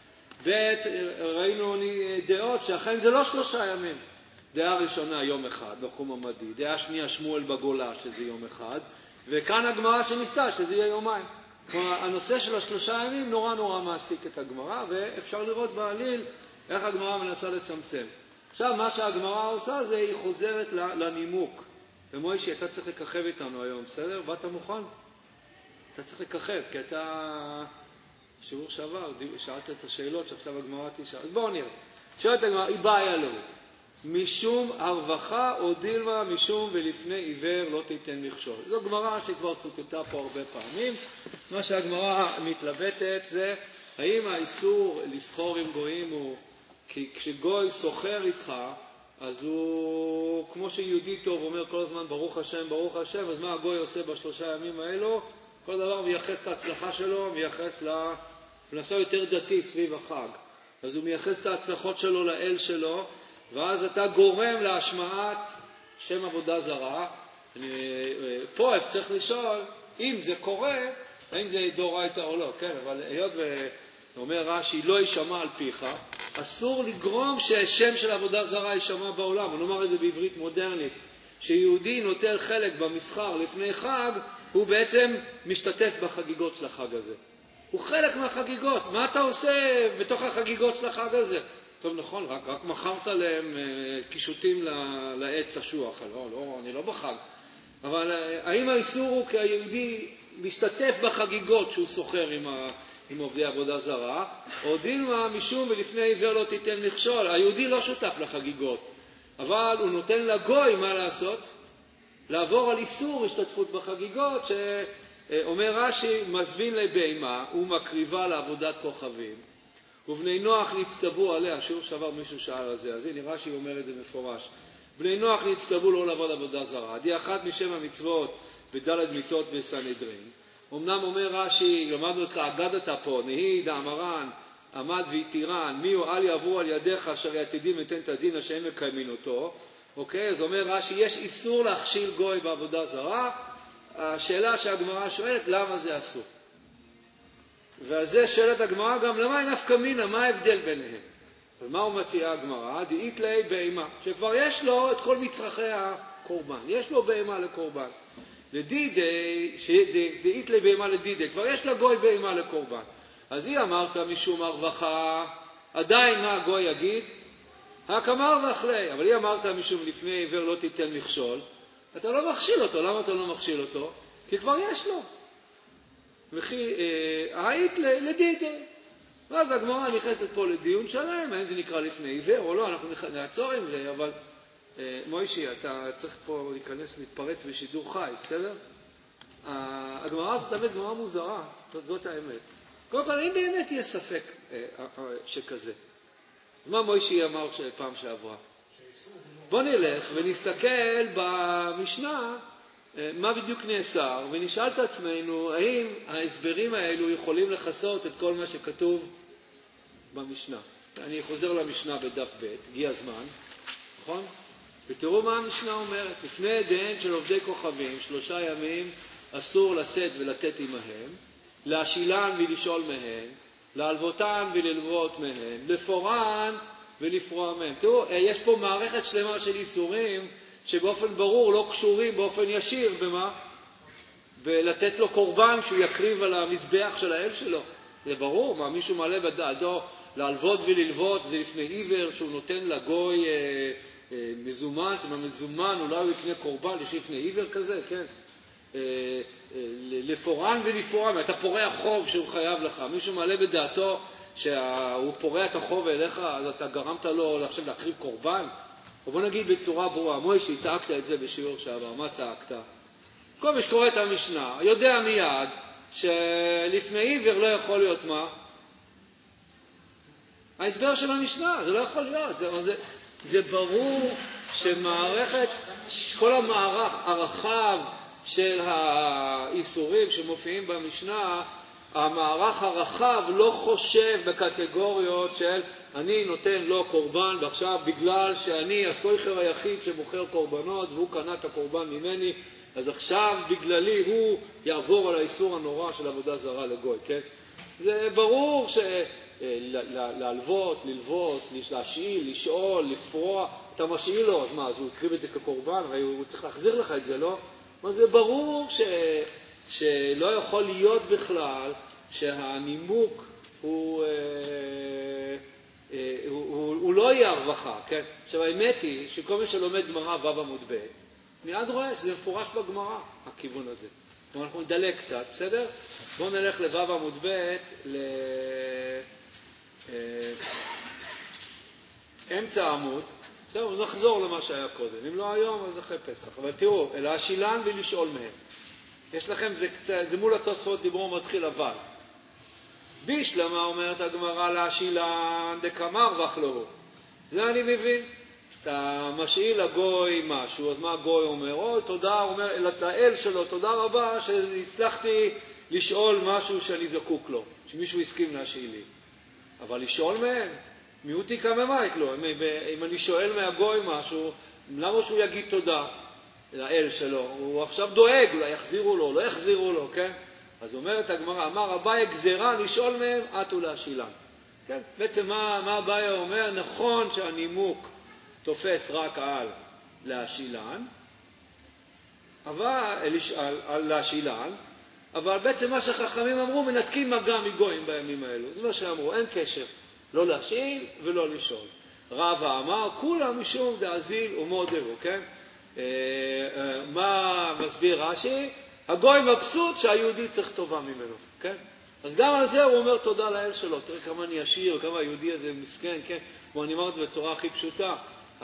בית, ראינו דעות שאכן זה לא שלושה ימים. דעה ראשונה יום אחד, בחום עמדי. דעה שנייה שמואל בגולה, שזה יום אחד. וכאן הגמרא שניסתה, שזה יהיה יומיים. כלומר, הנושא של השלושה ימים נורא נורא מעסיק את הגמרא, ואפשר לראות בעליל איך הגמרא מנסה לצמצם. עכשיו, מה שהגמרא עושה זה, היא חוזרת לנימוק. ומוישי, אתה צריך לככב איתנו היום, בסדר? באת מוכן? אתה צריך לככב, כי אתה... שיעור שעבר, שאלת את השאלות שעכשיו הגמרא תשאל. אז בואו נראה. שואלת הגמרא, היא באה לו. משום הרווחה או דילמה, משום ולפני עיוור לא תיתן מכשול. זו גמרא שכבר צוטטה פה הרבה פעמים. מה שהגמרא מתלבטת זה, האם האיסור לסחור עם גויים הוא, כי כשגוי סוחר איתך, אז הוא, כמו שיהודי טוב אומר כל הזמן ברוך השם, ברוך השם, אז מה הגוי עושה בשלושה ימים האלו? כל דבר מייחס את ההצלחה שלו, מייחס לה, הוא נעשה יותר דתי סביב החג. אז הוא מייחס את ההצלחות שלו לאל שלו, ואז אתה גורם להשמעת שם עבודה זרה. אני, פה צריך לשאול, אם זה קורה, האם זה דאורייתא או לא, כן, אבל היות ואומר רש"י, לא יישמע על פיך, אסור לגרום שהשם של עבודה זרה יישמע בעולם. הוא נאמר את זה בעברית מודרנית, שיהודי נוטל חלק במסחר לפני חג, הוא בעצם משתתף בחגיגות של החג הזה. הוא חלק מהחגיגות. מה אתה עושה בתוך החגיגות של החג הזה? טוב, נכון, רק, רק מכרת להם קישוטים לעץ אשוח. לא, לא, אני לא בחג. אבל האם האיסור הוא כי היהודי משתתף בחגיגות שהוא סוחר עם, ה, עם עובדי עבודה זרה, או דילמה משום ולפני עיוור לא תיתן מכשול? היהודי לא שותף לחגיגות, אבל הוא נותן לגוי מה לעשות? לעבור על איסור השתתפות בחגיגות, שאומר רש"י, מזמין לבהמה ומקריבה לעבודת כוכבים, ובני נוח נצטוו עליה. שיעור שעבר מישהו שאל על זה, אז הנה רש"י אומר את זה מפורש. בני נוח נצטוו לא לעבוד עבודה זרה. די אחת משם המצוות בדלת מיתות בסנהדרין. אמנם אומר רש"י, למדנו את אגדת פה, נהי דאמרן עמד ויתירן, מי הוא אל יעברו על ידיך אשר יתידים ותן את הדין אשר הם מקיימים אותו. אוקיי, אז אומר רש"י, יש איסור להכשיל גוי בעבודה זרה. השאלה שהגמרא שואלת, למה זה אסור? ועל זה שאלת הגמרא גם, למה אין נפקא מינה, מה ההבדל ביניהם? אז מה הוא מציע הגמרא? דאית ליה בהמה, שכבר יש לו את כל מצרכי הקורבן, יש לו בהמה לקורבן. לדידי, דאית ליה בהמה לדידי, כבר יש לגוי בהמה לקורבן. אז היא אמרת משום הרווחה, עדיין מה הגוי יגיד? הקמר ואחלי, אבל היא אמרת משום לפני עיוור לא תיתן מכשול, אתה לא מכשיל אותו. למה אתה לא מכשיל אותו? כי כבר יש לו. וכי היית לדידי. ואז הגמרא נכנסת פה לדיון שלם, האם זה נקרא לפני עיוור או לא, אנחנו נעצור עם זה, אבל מוישי, אתה צריך פה להיכנס, להתפרץ בשידור חי, בסדר? הגמרא הזאת באמת גמרא מוזרה, זאת, זאת האמת. קודם כל, אם באמת יהיה ספק אה, אה, שכזה. מה מוישי אמר פעם שעברה? בוא נלך ונסתכל במשנה מה בדיוק נאסר, ונשאל את עצמנו האם ההסברים האלו יכולים לחסות את כל מה שכתוב במשנה. אני חוזר למשנה בדף ב', הגיע הזמן, נכון? ותראו מה המשנה אומרת. לפני עדיהן של עובדי כוכבים, שלושה ימים אסור לשאת ולתת עמהם, להשילן ולשאול מהן, להלוותן וללוות מהן, לפורן ולפרוע מהם. תראו, יש פה מערכת שלמה של איסורים שבאופן ברור לא קשורים באופן ישיר במה? ולתת לו קורבן שהוא יקריב על המזבח של האל שלו. זה ברור, מה מישהו מעלה בדעתו להלוות וללוות, זה לפני עיוור שהוא נותן לגוי אה, אה, מזומן, שמזומן אולי הוא יקנה קורבן, יש לפני עיוור כזה, כן? אה, אה, לפורן ולפרוע, אתה פורע חוב שהוא חייב לך, מישהו מעלה בדעתו שהוא פורע את החוב אליך, אז אתה גרמת לו עכשיו להקריב קורבן? או בוא נגיד בצורה ברורה, מוישי, צעקת את זה בשיעור שעבר, מה צעקת? כל מי שקורא את המשנה, יודע מיד שלפני עיוור לא יכול להיות מה? ההסבר של המשנה, זה לא יכול להיות. זה, זה, זה ברור שמערכת, כל המערך הרחב של האיסורים שמופיעים במשנה, המערך הרחב לא חושב בקטגוריות של אני נותן לו קורבן, ועכשיו בגלל שאני הסויכר היחיד שמוכר קורבנות והוא קנה את הקורבן ממני, אז עכשיו בגללי הוא יעבור על האיסור הנורא של עבודה זרה לגוי, כן? זה ברור שלהלוות, ללוות, להשאיל, לשאול, לפרוע, אתה משאיל לו, אז מה, אז הוא יקריב את זה כקורבן, הרי הוא צריך להחזיר לך את זה, לא? מה זה ברור ש... שלא יכול להיות בכלל שהנימוק הוא, אה, אה, הוא, הוא, הוא לא יהיה הרווחה, כן? עכשיו האמת היא שכל מי שלומד גמרא ו' עמוד ב', מיד רואה שזה מפורש בגמרא, הכיוון הזה. אנחנו נדלק קצת, בסדר? בואו נלך לו' עמוד ב' לאמצע עמוד, בסדר? נחזור למה שהיה קודם. אם לא היום, אז אחרי פסח. אבל תראו, אלא השילן ולשאול מהם. יש לכם, זה, קצת, זה מול התוספות דיברו מתחיל אבל. בישלמה אומרת הגמרא להשילן דקמר וכלו. זה אני מבין. אתה משאיל לגוי משהו, אז מה הגוי אומר? אוי, תודה, הוא אומר לאל שלו, תודה רבה שהצלחתי לשאול משהו שאני זקוק לו, שמישהו הסכים להשאיל לי. אבל לשאול מהם, מיעוטי כממית לו. אם אני שואל מהגוי משהו, למה שהוא יגיד תודה לאל שלו? הוא עכשיו דואג, אולי יחזירו לו, לא יחזירו לו, כן? אז אומרת הגמרא, אמר אביי גזירה לשאול מהם, עטו להשאילן. כן? בעצם מה, מה אביי אומר? נכון שהנימוק תופס רק על להשאילן, אבל, על, על להשאילן, אבל בעצם מה שחכמים אמרו, מנתקים מגע מגויים בימים האלו. זה מה שאמרו, אין קשר, לא להשאיל ולא לשאול. רבא אמר, כולם משום דאזיל ומודרו, כן? אה, אה, מה מסביר רש"י? הגוי מבסוט שהיהודי צריך טובה ממנו, כן? אז גם על זה הוא אומר תודה לאל שלו. תראה כמה אני עשיר, כמה היהודי הזה מסכן, כן? בוא אני אומר את זה בצורה הכי פשוטה.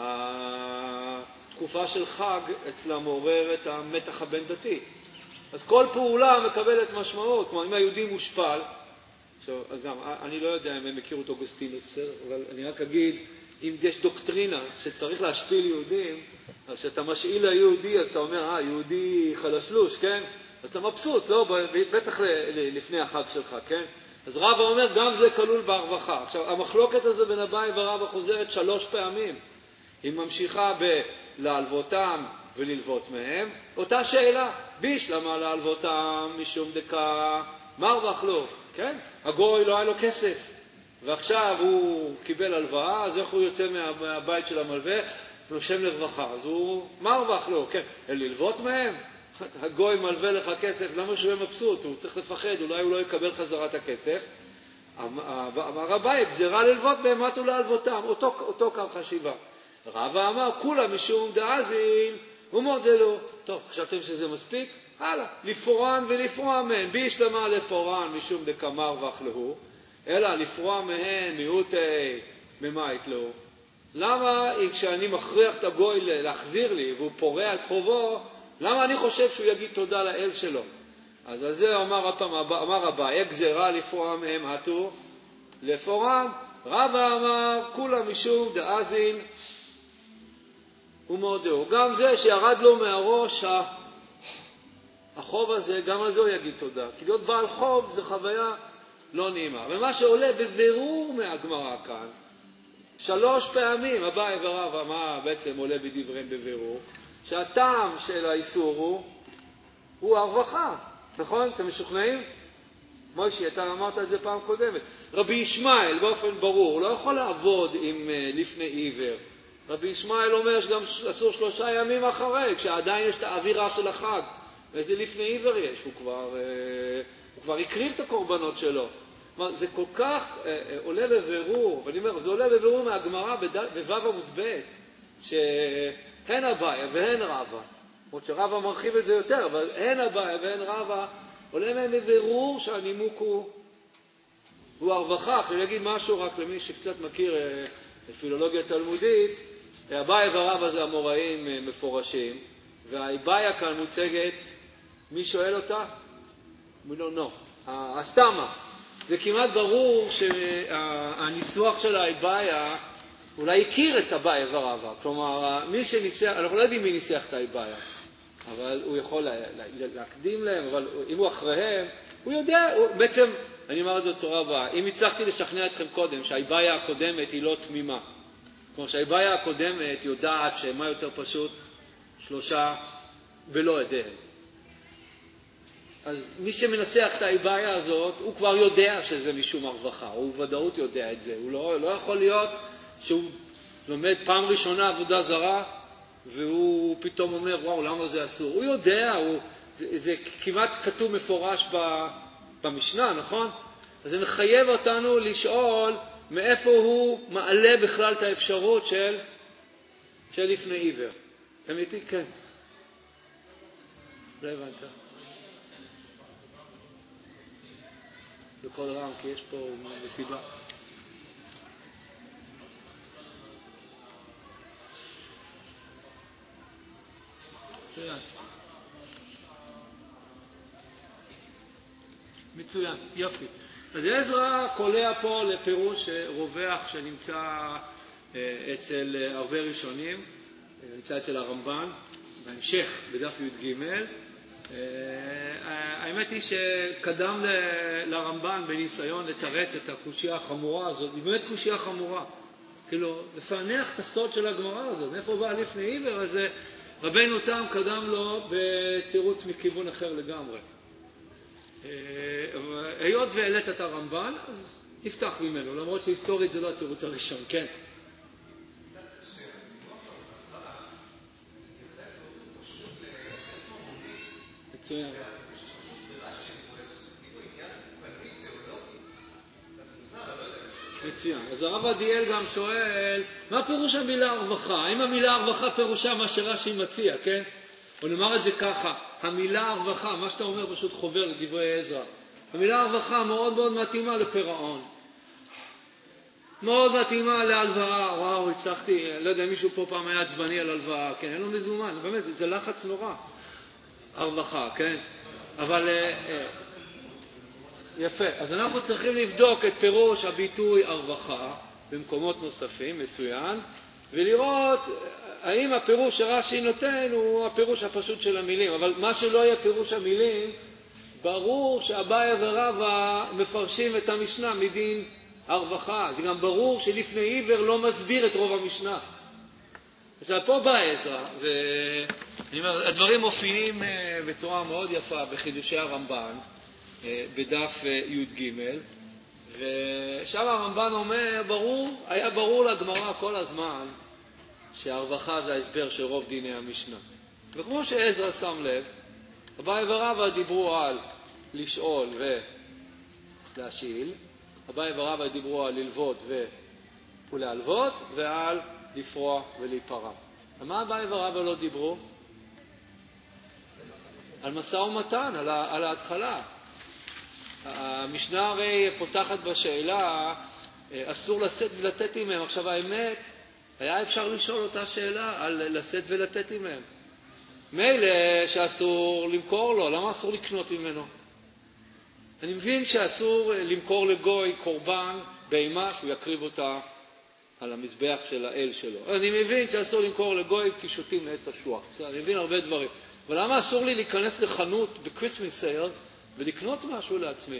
התקופה של חג אצלה מעוררת המתח הבין דתי. אז כל פעולה מקבלת משמעות. כלומר, אם היהודי מושפל, עכשיו, גם, אני לא יודע אם הם מכירו את אוגוסטינוס, בסדר? אבל אני רק אגיד, אם יש דוקטרינה שצריך להשפיל יהודים, אז כשאתה משאיל ליהודי, אז אתה אומר, אה, יהודי חלשלוש, כן? אז אתה מבסוט, לא? בטח לפני החג שלך, כן? אז רבא אומר, גם זה כלול בהרווחה. עכשיו, המחלוקת הזו בין אביי ורבא חוזרת שלוש פעמים. היא ממשיכה בלהלוותם וללוות מהם. אותה שאלה, בישלמה להלוותם משום דקה מרווח לו, כן? הגוי לא היה לו כסף, ועכשיו הוא קיבל הלוואה, אז איך הוא יוצא מה, מהבית של המלווה? נושם לרווחה, אז הוא מרווח לו, כן? ללוות מהם? הגוי מלווה לך כסף, למה שהוא יהיה מבסוט? הוא צריך לפחד, אולי הוא לא יקבל חזרת הכסף. אמר אביי, גזירה ללוות בהם, עטו להלוותם, אותו, אותו קו חשיבה. רבא אמר, כולם משום דאזיל ומודלו. טוב, חשבתם שזה מספיק? הלאה, לפורן ולפרוע מהם. בישלמה לפורן משום דקמר וכלהו, אלא לפרוע מהם מיעוטי ממית לו. למה כשאני מכריח את הגוי להחזיר לי והוא פורע את חובו, למה אני חושב שהוא יגיד תודה לאל שלו? אז על זה אמר, הפעם, אמר אביי, גזירה לפרוע מהם עטו, לפורם. רבא אמר, כולה משום דאזין ומודעו. גם זה שירד לו מהראש החוב הזה, גם על זה הוא יגיד תודה. כי להיות בעל חוב זה חוויה לא נעימה. ומה שעולה בבירור מהגמרא כאן, שלוש פעמים אביי ורבא, מה בעצם עולה בדבריהם בבירור? שהטעם של האיסור הוא, הוא הרווחה. נכון? אתם משוכנעים? מוישי, אתה אמרת את זה פעם קודמת. רבי ישמעאל, באופן ברור, לא יכול לעבוד עם לפני עיוור. רבי ישמעאל אומר שגם אסור שלושה ימים אחרי, כשעדיין יש את האווירה של החג. ואיזה לפני עיוור יש? הוא כבר, הוא כבר הקריב את הקורבנות שלו. זה כל כך עולה בבירור, ואני אומר, זה עולה בבירור מהגמרא בבבא עמוד ב', שהן אביי והן רבא. עוד שרבא מרחיב את זה יותר, אבל הן אביי והן רבא, עולה מהם בבירור שהנימוק הוא, הוא הרווחה. עכשיו אני אגיד משהו רק למי שקצת מכיר פילולוגיה תלמודית, אביי ורבא זה אמוראים מפורשים, והאביי כאן מוצגת, מי שואל אותה? מי לא, לא. הסתמה. זה כמעט ברור שהניסוח של האביי אולי הכיר את אביי ורבא. כלומר, מי שניסח, אנחנו לא יודעים מי ניסח את האביי, אבל הוא יכול להקדים להם, אבל אם הוא אחריהם, הוא יודע, הוא, בעצם, אני אומר את זה בצורה הבאה, אם הצלחתי לשכנע אתכם קודם שהאביי הקודמת היא לא תמימה, כלומר שהאביי הקודמת יודעת שמה יותר פשוט, שלושה ולא עדיהם. אז מי שמנסח את האביי הזאת, הוא כבר יודע שזה משום הרווחה, הוא ודאות יודע את זה, הוא לא, לא יכול להיות שהוא לומד פעם ראשונה עבודה זרה, והוא פתאום אומר, וואו, למה זה אסור? הוא יודע, הוא, זה, זה כמעט כתוב מפורש ב, במשנה, נכון? אז זה מחייב אותנו לשאול מאיפה הוא מעלה בכלל את האפשרות של, של לפני עיוור. אתם איתי? כן. לא הבנת. בכל רם, כי יש פה מסיבה. מצוין. מצוין, יופי. אז עזרא קולע פה לפירוש רווח שנמצא אצל הרבה ראשונים, נמצא אצל הרמב"ן, בהמשך בדף י"ג. האמת היא שקדם לרמב"ן בניסיון לתרץ את הקושיה החמורה הזאת, היא באמת קושיה חמורה. כאילו, לפענח את הסוד של הגמרא הזאת, מאיפה בא לפני עיוור, אז רבנו תם קדם לו בתירוץ מכיוון אחר לגמרי. היות והעלית את הרמב"ן, אז נפתח ממנו, למרות שהיסטורית זה לא התירוץ הראשון, כן. מצוין. מצוין. אז הרב עדיאל גם שואל, מה פירוש המילה הרווחה? האם המילה הרווחה פירושה מה שרש"י מציע, כן? או נאמר את זה ככה, המילה הרווחה, מה שאתה אומר פשוט חובר לדברי עזרא. המילה הרווחה מאוד מאוד מתאימה לפירעון. מאוד מתאימה להלוואה. וואו, הצלחתי, לא יודע, מישהו פה פעם היה עצבני על הלוואה, כן? אין לו מזומן, באמת, זה לחץ נורא. הרווחה, כן? אבל יפה. אז אנחנו צריכים לבדוק את פירוש הביטוי הרווחה במקומות נוספים, מצוין, ולראות האם הפירוש שרש"י נותן הוא הפירוש הפשוט של המילים. אבל מה שלא יהיה פירוש המילים, ברור שאביי ורבא מפרשים את המשנה מדין הרווחה. זה גם ברור שלפני עיוור לא מסביר את רוב המשנה. עכשיו פה בא עזרא, ואני אומר, הדברים מופיעים בצורה מאוד יפה בחידושי הרמב"ן, בדף י"ג, ושם הרמב"ן אומר, ברור, היה ברור לגמרא כל הזמן, שהרווחה זה ההסבר של רוב דיני המשנה. וכמו שעזרא שם לב, אביי ורבא דיברו על לשאול ולהשיל, אביי ורבא דיברו על ללוות ולהלוות, ועל לפרוע ולהיפרע. ומה אביי ורבא לא דיברו? על משא ומתן, על, על ההתחלה. המשנה הרי פותחת בשאלה, אסור לשאת ולתת עמהם. עכשיו האמת, היה אפשר לשאול אותה שאלה על לשאת ולתת עמהם. מילא שאסור למכור לו, למה אסור לקנות ממנו? אני מבין שאסור למכור לגוי קורבן, בהמה, שהוא יקריב אותה על המזבח של האל שלו. אני מבין שאסור למכור לגוי כי שותים לעץ אשוח. אני מבין הרבה דברים. אבל למה אסור לי להיכנס לחנות בקריסמס סייל ולקנות משהו לעצמי?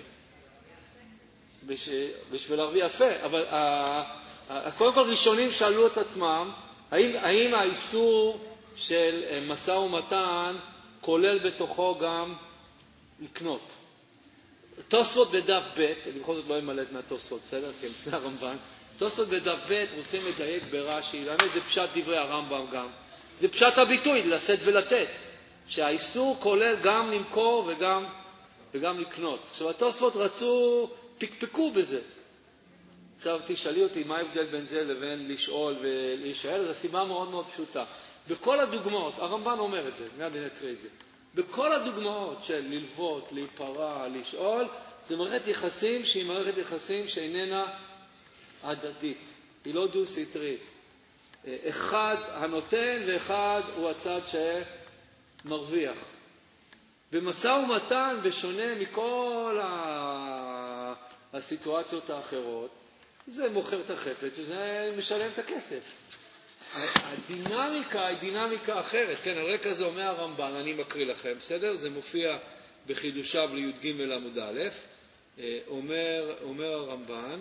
בשביל, בשביל להרוויח יפה. אבל קודם כל ראשונים שאלו את עצמם, האם, האם האיסור של משא ומתן כולל בתוכו גם לקנות? תוספות בדף ב', אני בכל זאת לא אמלט מהתוספות, בסדר? כי הם לפני הרמב"ן. תוספות בדף ב' רוצים לדייק ברש"י, באמת זה פשט דברי הרמב"ם גם. זה פשט הביטוי, לשאת ולתת. שהאיסור כולל גם למכור וגם, וגם לקנות. עכשיו, התוספות רצו, פקפקו בזה. עכשיו, תשאלי אותי מה ההבדל בין זה לבין לשאול ולהישאל, זו סיבה מאוד מאוד פשוטה. בכל הדוגמאות, הרמב"ן אומר את זה, מיד נקריא את זה. בכל הדוגמאות של ללוות, להיפרע, לשאול, זה מערכת יחסים שהיא מערכת יחסים שאיננה הדדית. היא לא דו-סטרית. אחד הנותן ואחד הוא הצד שמרוויח. במשא ומתן, בשונה מכל הסיטואציות האחרות, זה מוכר את החפץ וזה משלם את הכסף. הדינמיקה היא דינמיקה אחרת. כן, על רקע זה אומר הרמב"ן, אני מקריא לכם, בסדר? זה מופיע בחידושיו לי"ג עמוד א', אומר, אומר הרמב"ן,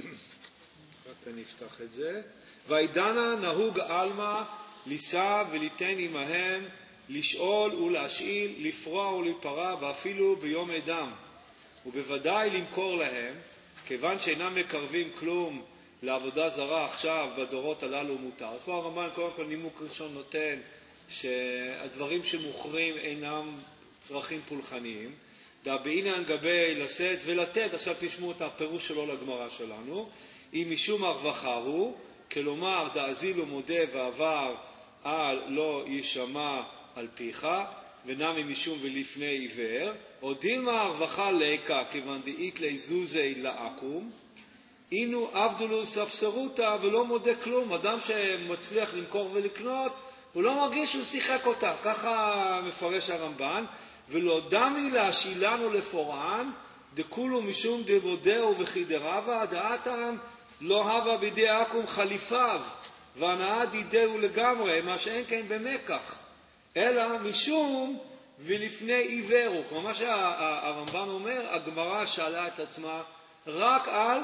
רק אני אפתח את זה, וידנה נהוג אלמה לישא וליתן עמהם, לשאול ולהשאיל, לפרוע ולהיפרע, ואפילו ביום אדם, ובוודאי למכור להם, כיוון שאינם מקרבים כלום לעבודה זרה עכשיו בדורות הללו מותר. אז פה הרמב"ן קודם כל נימוק ראשון נותן שהדברים שמוכרים אינם צרכים פולחניים. דבעינן גבי לשאת ולתת, עכשיו תשמעו את הפירוש שלו לגמרא שלנו. אם משום הרווחה הוא, כלומר דאזיל ומודה ועבר על לא ישמע על פיך, ונמי משום ולפני עיוור, או דילמה הרווחה ליקה, כיוון דאית ליזוזי לעקום, אינו עבדולו ספסרותה ולא מודה כלום. אדם שמצליח למכור ולקנות, הוא לא מרגיש שהוא שיחק אותה. ככה מפרש הרמב"ן. ולא דמי להשאילן ולפורען, דכולו משום דבודהו וחידרבה, דעתם לא הווה בידי עקום חליפיו, והנאה דידהו לגמרי, מה שאין כן במקח, אלא משום ולפני עיוור. כמו מה שהרמב"ן אומר, הגמרא שאלה את עצמה רק על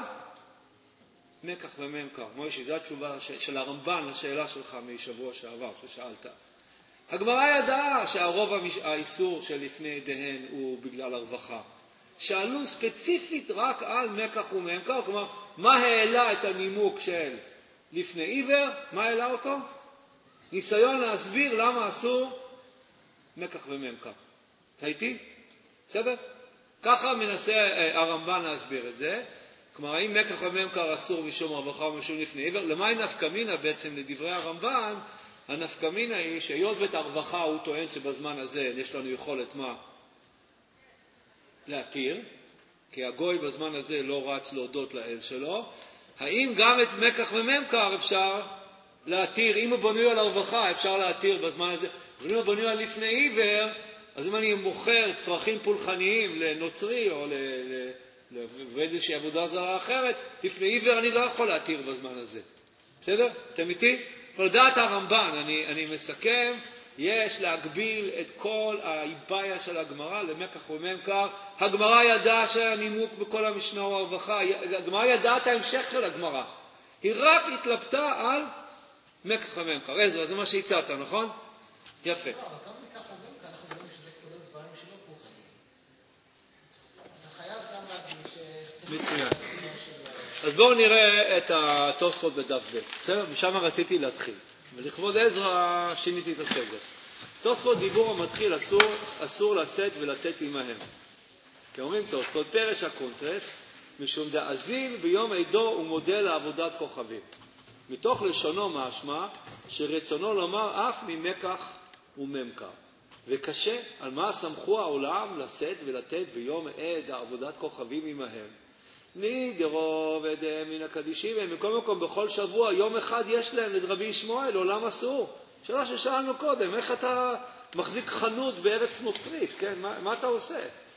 מקח וממכר. מוישי, זו התשובה של הרמב"ן לשאלה שלך משבוע שעבר, ששאלת. הגמרא ידעה שהרוב האיסור של לפני ידיהן הוא בגלל הרווחה. שאלו ספציפית רק על מקח וממכר, כלומר, מה העלה את הנימוק של לפני עיוור? מה העלה אותו? ניסיון להסביר למה אסור מקח וממכר. הייתי? בסדר? ככה מנסה הרמב"ן להסביר את זה. כלומר, האם מקח וממכר אסור משום הרווחה או משום לפני עיוור? למה היא נפקא מינה בעצם לדברי הרמב"ן? הנפקא מינה היא שהיות ואת הרווחה הוא טוען שבזמן הזה יש לנו יכולת מה? להתיר, כי הגוי בזמן הזה לא רץ להודות לאל שלו. האם גם את מקח וממכר אפשר להתיר? אם הוא בנוי על הרווחה אפשר להתיר בזמן הזה. אבל אם הוא בנוי על לפני עיוור, אז אם אני מוכר צרכים פולחניים לנוצרי או לאיזושהי עבודה זרה אחרת, לפני עיוור אני לא יכול להתיר בזמן הזה. בסדר? אתם איתי? אבל דעת הרמב"ן, אני, אני מסכם, יש להגביל את כל האיבאיה של הגמרא למקח וממכר. הגמרא ידעה שהנימוק בכל המשנה הוא הרווחה, הגמרא ידעה את ההמשך של הגמרא. היא רק התלבטה על מקח וממכר. עזרא, זה מה שהצעת, נכון? יפה. לא, אבל גם מקח וממכר, אנחנו יודעים שזה כולל דברים שלא פולחניים. אתה חייב גם להגיד ש... מצוין. אז בואו נראה את התוספות בדף ב'. בסדר? משם רציתי להתחיל. ולכבוד עזרא שיניתי את הסדר. תוספות דיבור המתחיל אסור, אסור לשאת ולתת עמהם. כי אומרים תוספות פרש הקונטרס, משום דאזיל ביום עדו ומודה לעבודת כוכבים. מתוך לשונו משמע שרצונו לומר אף ממקח וממכר. וקשה על מה סמכו העולם לשאת ולתת ביום עד עבודת כוכבים עמהם. נידרו ודם מן הקדישים הם מכל מקום בכל שבוע יום אחד יש להם לדרבי ישמעאל עולם אסור. שאלה ששאלנו קודם, איך אתה מחזיק חנות בארץ נוצרית, כן? מה, מה אתה עושה?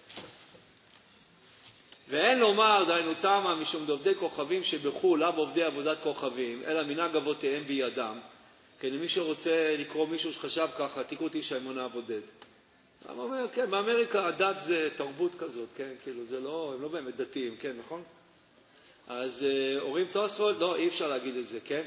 ואין לומר, דיינו תמה, משום דעובדי כוכבים שבחול, לאו עובדי עבודת כוכבים, אלא מנהג אבותיהם בידם. כן, למי שרוצה לקרוא מישהו שחשב ככה, תיקחו אותי שהאמונה הבודד. הוא אומר, כן, באמריקה הדת זה תרבות כזאת, כן, כאילו זה לא, הם לא באמת דתיים, כן, נכון? אז אומרים תוספות, לא, אי אפשר להגיד את זה, כן?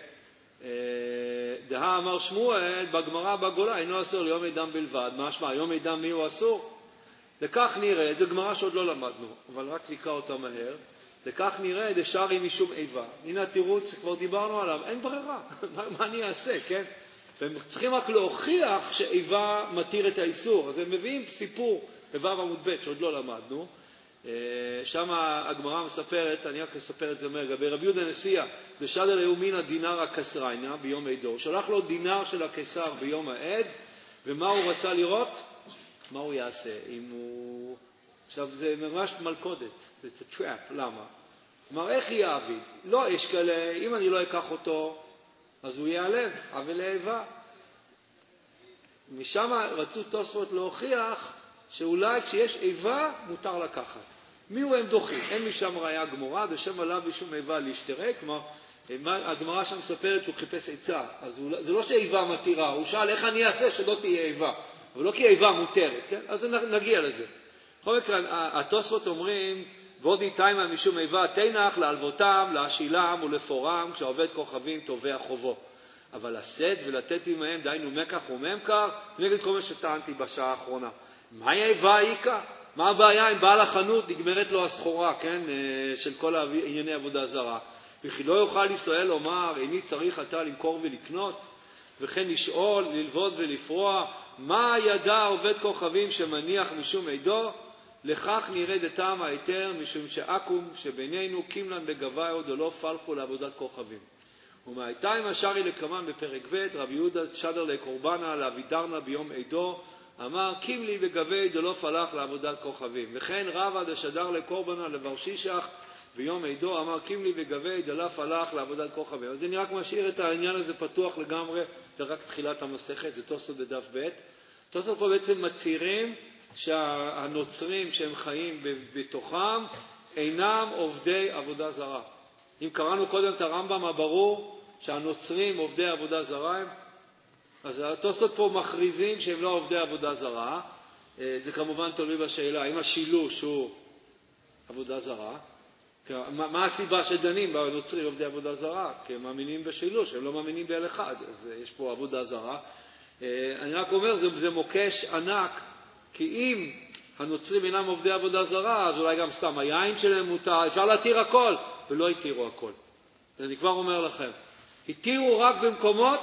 דהה אמר שמואל, בגמרא בגולה, אינו אסור ליום אדם בלבד. מה שמה, יום אדם מי הוא אסור? לכך נראה, זה גמרא שעוד לא למדנו, אבל רק נקרא אותה מהר. לכך נראה, דשארי משום איבה. הנה התירוץ שכבר דיברנו עליו, אין ברירה, מה, מה אני אעשה, כן? והם צריכים רק להוכיח שאיבה מתיר את האיסור. אז הם מביאים סיפור בבב עמוד ב' שעוד לא למדנו. שם הגמרא מספרת, אני רק אספר את זה מהר, לגבי רבי יהודה נשיאה, דשאלה לאומינא דינר הקסריינה ביום עדו. שלח לו דינר של הקיסר ביום העד, ומה הוא רצה לראות? מה הוא יעשה? אם הוא... עכשיו זה ממש מלכודת, זה טראפ, למה? כלומר, איך יהיה אבי? לא אשכלה, אם אני לא אקח אותו, אז הוא ייעלב, אבל לאיבה. משם רצו תוספות להוכיח שאולי כשיש איבה מותר לקחת. מי הוא הם דוחים? אין משם ראיה גמורה, בשם עליו בשום איבה להשתרק, כלומר, הגמרא שם מספרת שהוא חיפש עצה, אז הוא, זה לא שאיבה מתירה, הוא שאל איך אני אעשה שלא תהיה איבה, אבל לא כי איבה מותרת, כן? אז נגיע לזה. בכל מקרה, התוספות אומרים, ועוד איתיימה משום איבה, תנח להלוותם, להשילם ולפורם, כשעובד כוכבים תובע חובו. אבל לשאת ולתת עמהם, דיינו מקח וממכר, נגד כל מה שטענתי בשעה האחרונה. מה האיבה העיקה? מה הבעיה אם בעל החנות נגמרת לו הסחורה, כן? של כל ענייני עבודה זרה. וכי לא יוכל ישראל לומר, איני צריך אתה למכור ולקנות, וכן לשאול, ללוות ולפרוע, מה ידע עובד כוכבים שמניח משום עדו? לכך נראה דתם היתר, משום שעקום שבינינו קימלן בגבי עוד או לא פלחו לעבודת כוכבים. ומהייתיים השארי לקמן בפרק ב', רב יהודה שדר לקורבנה להבידרנה ביום עדו, אמר קימלי בגבי דלא פלח לעבודת כוכבים. וכן רבא דשדר לקורבנה לברשישך ביום עדו, אמר קימלי בגבי דלא פלח לעבודת כוכבים. אז אני רק משאיר את העניין הזה פתוח לגמרי, זה רק תחילת המסכת, זה תוספות בדף ב'. תוספות פה בעצם מצהירים שהנוצרים שהם חיים בתוכם אינם עובדי עבודה זרה. אם קראנו קודם את הרמב"ם הברור שהנוצרים עובדי עבודה זרה, אז התוספות פה מכריזים שהם לא עובדי עבודה זרה. זה כמובן תלוי בשאלה, האם השילוש הוא עבודה זרה? מה הסיבה שדנים בנוצרים עובדי עבודה זרה? כי הם מאמינים בשילוש, הם לא מאמינים באל אחד, אז יש פה עבודה זרה. אני רק אומר, זה, זה מוקש ענק, כי אם הנוצרים אינם עובדי עבודה זרה, אז אולי גם סתם היין שלהם מותר, אפשר להתיר הכל, ולא התירו הכל. אז אני כבר אומר לכם, התירו רק במקומות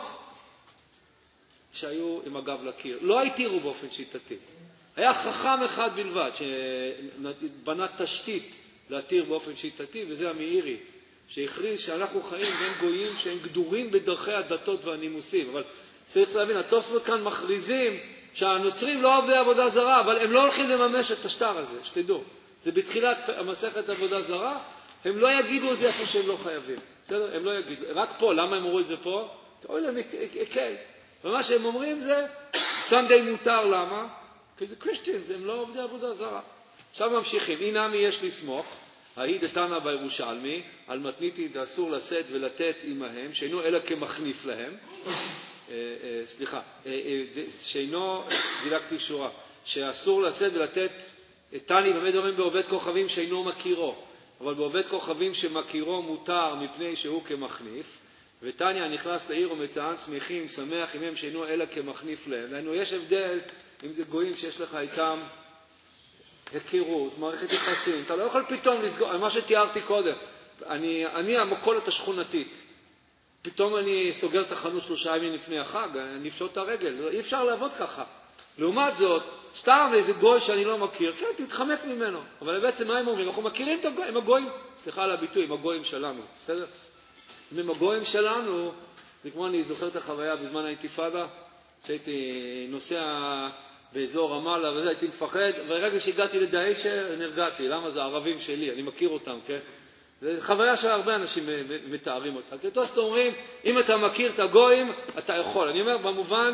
שהיו עם הגב לקיר. לא התירו באופן שיטתי. היה חכם אחד בלבד שבנה תשתית להתיר באופן שיטתי, וזה המאירי, שהכריז שאנחנו חיים בין גויים שהם גדורים בדרכי הדתות והנימוסים. אבל צריך להבין, התוספות כאן מכריזים שהנוצרים לא עובדי עבודה זרה, אבל הם לא הולכים לממש את השטר הזה, שתדעו. זה בתחילת המסכת עבודה זרה, הם לא יגידו את זה איפה שהם לא חייבים. בסדר? הם לא יגידו. רק פה, למה הם אמרו את זה פה? אוי להם, כן. ומה שהם אומרים זה, סנדיי מותר, למה? כי זה קריסטיאנס, הם לא עובדי עבודה זרה. עכשיו ממשיכים. הנה מי יש לסמוך, ההיא דתנא בירושלמי, על מתניתי דאסור לשאת ולתת עמהם, שאינו אלא כמחניף להם. סליחה, שאינו, דילגתי שורה, שאסור לשאת ולתת, תני באמת אומרים בעובד כוכבים שאינו מכירו, אבל בעובד כוכבים שמכירו מותר מפני שהוא כמחניף, ותניה נכנס לעיר ומצען שמחים, שמח עמהם שאינו אלא כמחניף להם. דהיינו, יש הבדל אם זה גויים שיש לך איתם הכירות, מערכת יחסים. אתה לא יכול פתאום לסגור, על מה שתיארתי קודם. אני, אני המכולת השכונתית. פתאום אני סוגר את החנות שלושה ימים לפני החג, אני אפשוט את הרגל. אי אפשר לעבוד ככה. לעומת זאת, סתם איזה גוי שאני לא מכיר, כן, תתחמק ממנו. אבל בעצם מה הם אומרים? אנחנו מכירים את הגויים, הם הגויים, סליחה על הביטוי, הם הגויים שלנו. בסדר? אם הגויים שלנו, זה כמו אני זוכר את החוויה בזמן האינתיפאדה, שהייתי נוסע באזור רמאללה וזה, הייתי מפחד, ורגע שהגעתי לדאעש נרגעתי. למה? זה הערבים שלי, אני מכיר אותם, כן? זו חוויה שהרבה אנשים מתארים אותה. כי תוספות אומרים, אם אתה מכיר את הגויים, אתה יכול. אני אומר, במובן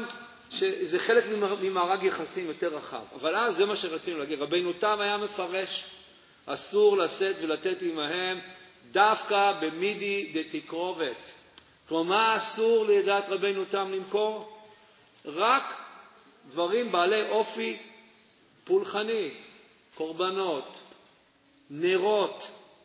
שזה חלק ממארג יחסים יותר רחב. אבל אז זה מה שרצינו להגיד. רבינו תם היה מפרש, אסור לשאת ולתת עמהם דווקא במידי דתקרובת. כלומר, מה אסור לדעת רבינו תם למכור? רק דברים בעלי אופי פולחני, קורבנות, נרות,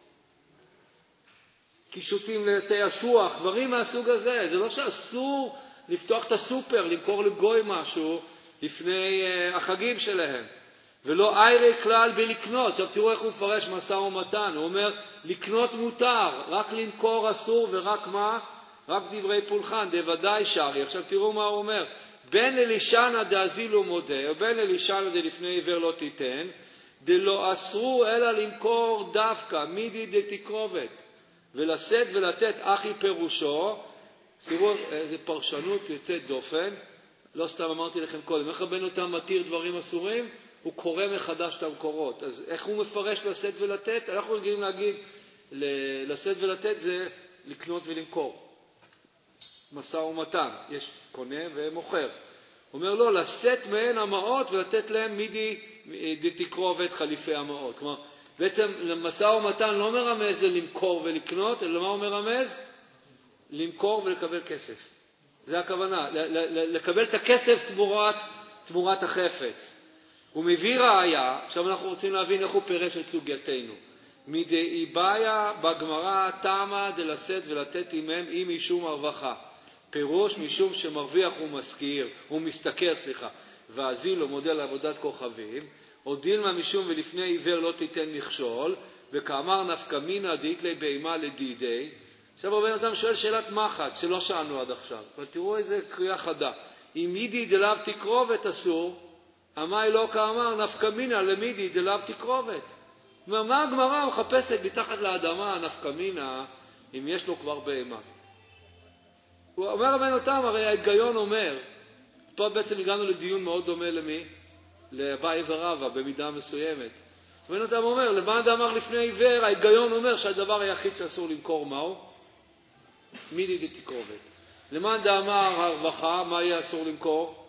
קישוטים ליוצאי השוח, דברים מהסוג הזה. זה לא שאסור לפתוח את הסופר, למכור לגוי משהו לפני uh, החגים שלהם. ולא איירי כלל בלקנות. עכשיו תראו איך הוא מפרש משא ומתן. הוא אומר, לקנות מותר, רק למכור אסור, ורק מה? רק דברי פולחן, דוודאי שרי. עכשיו תראו מה הוא אומר. בין ללישנה דאזילו מודה, או בין ללישנה דלפני עיוור לא תיתן, דלא אסרו אלא למכור דווקא, מידי דתקרובת, ולשאת ולתת אחי פירושו. תראו איזה פרשנות יוצאת דופן. לא סתם אמרתי לכם קודם, איך רבנו תם מתיר דברים אסורים? הוא קורא מחדש את המקורות. אז איך הוא מפרש לשאת ולתת? אנחנו רגילים להגיד, לשאת ולתת זה לקנות ולמכור. משא ומתן, יש קונה ומוכר. הוא אומר לא, לשאת מהן המעות ולתת להם מידי דתקרובת חליפי המעות. כלומר, בעצם משא ומתן לא מרמז למכור ולקנות, אלא מה הוא מרמז? למכור ולקבל כסף. זה הכוונה, לקבל את הכסף תמורת, תמורת החפץ. הוא מביא ראיה, עכשיו אנחנו רוצים להבין איך הוא פירש את סוגייתנו. מדאי בעיה בגמרא תמה דלשאת ולתת עמהם עם משום הרווחה. פירוש משום שמרוויח ומשכיר, הוא מסתכר, סליחה, ואזילו מודל עבודת כוכבים, או דילמה משום ולפני עיוור לא תיתן מכשול, וכאמר נפקא מינא דאיתלי בהמה לדידי. עכשיו רבנו תם שואל שאלת מחט, שלא שאלנו עד עכשיו, אבל תראו איזה קריאה חדה. אם מידי דלאו תקרובת אסור, אמי לא כאמר נפקא מינא למידי דלאו תקרובת. מה הגמרא מחפשת מתחת לאדמה נפקא מינא אם יש לו כבר בהמה? הוא אומר רבנו תם, הרי ההיגיון אומר, פה בעצם הגענו לדיון מאוד דומה למי? לאביי ורבא במידה מסוימת. רבנו תם אומר, למאן דאמר לפני עיוור, ההיגיון אומר שהדבר היחיד שאסור למכור מהו? מידי דתקרובת. למאן דאמר הרווחה, מה יהיה אסור למכור?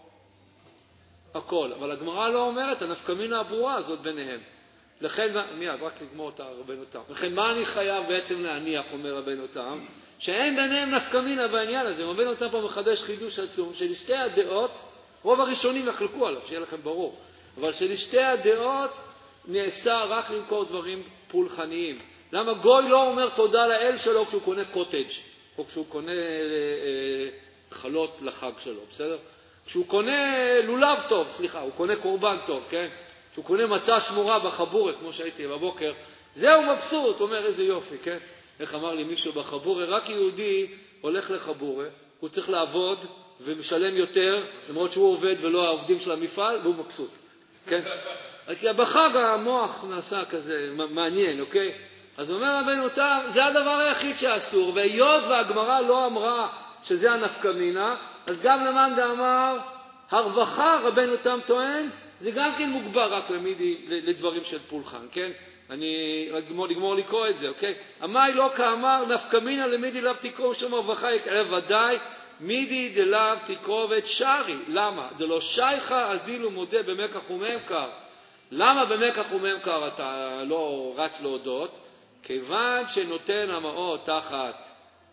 הכל. אבל הגמרא לא אומרת, הנפקא מינא הברורה הזאת ביניהם. לכן, מיד, רק לגמור אותה רבנו תם. לכן מה אני חייב בעצם להניח, אומר רבנו תם, שאין ביניהם נפקא מינא בעניין הזה. רבנו תם פה מחדש חידוש עצום, שלשתי הדעות, רוב הראשונים יחלקו עליו, שיהיה לכם ברור, אבל שלשתי הדעות נעשה רק למכור דברים פולחניים. למה גוי לא אומר תודה לאל שלו כשהוא קונה קוטג' או כשהוא קונה אה, חלות לחג שלו, בסדר? כשהוא קונה לולב טוב, סליחה, הוא קונה קורבן טוב, כן? כשהוא קונה מצה שמורה בחבורה, כמו שהייתי בבוקר, זהו מבסוט, הוא אומר איזה יופי, כן? איך אמר לי מישהו בחבורה, רק יהודי הולך לחבורה, הוא צריך לעבוד ומשלם יותר, למרות שהוא עובד ולא העובדים של המפעל, והוא מבסוט, כן? כי בחג המוח נעשה כזה מעניין, אוקיי? אז אומר רבנו תם, זה הדבר היחיד שאסור, והיות והגמרא לא אמרה שזה הנפקא מינא, אז גם למאן דאמר הרווחה, רבנו תם טוען, זה גם כן מוגבר רק למידי, לדברים של פולחן, כן? אני אגמור, לגמור לקרוא את זה, אוקיי? אמי לא כאמר נפקא מינא למידי לאו תקרוב שום הרווחה, אלא ודאי מידי דלאו תקרובת שרי. למה? דלא שייכה אזילו מודה במקח וממכר. למה במקח וממכר אתה לא רץ להודות? כיוון שנותן המעות תחת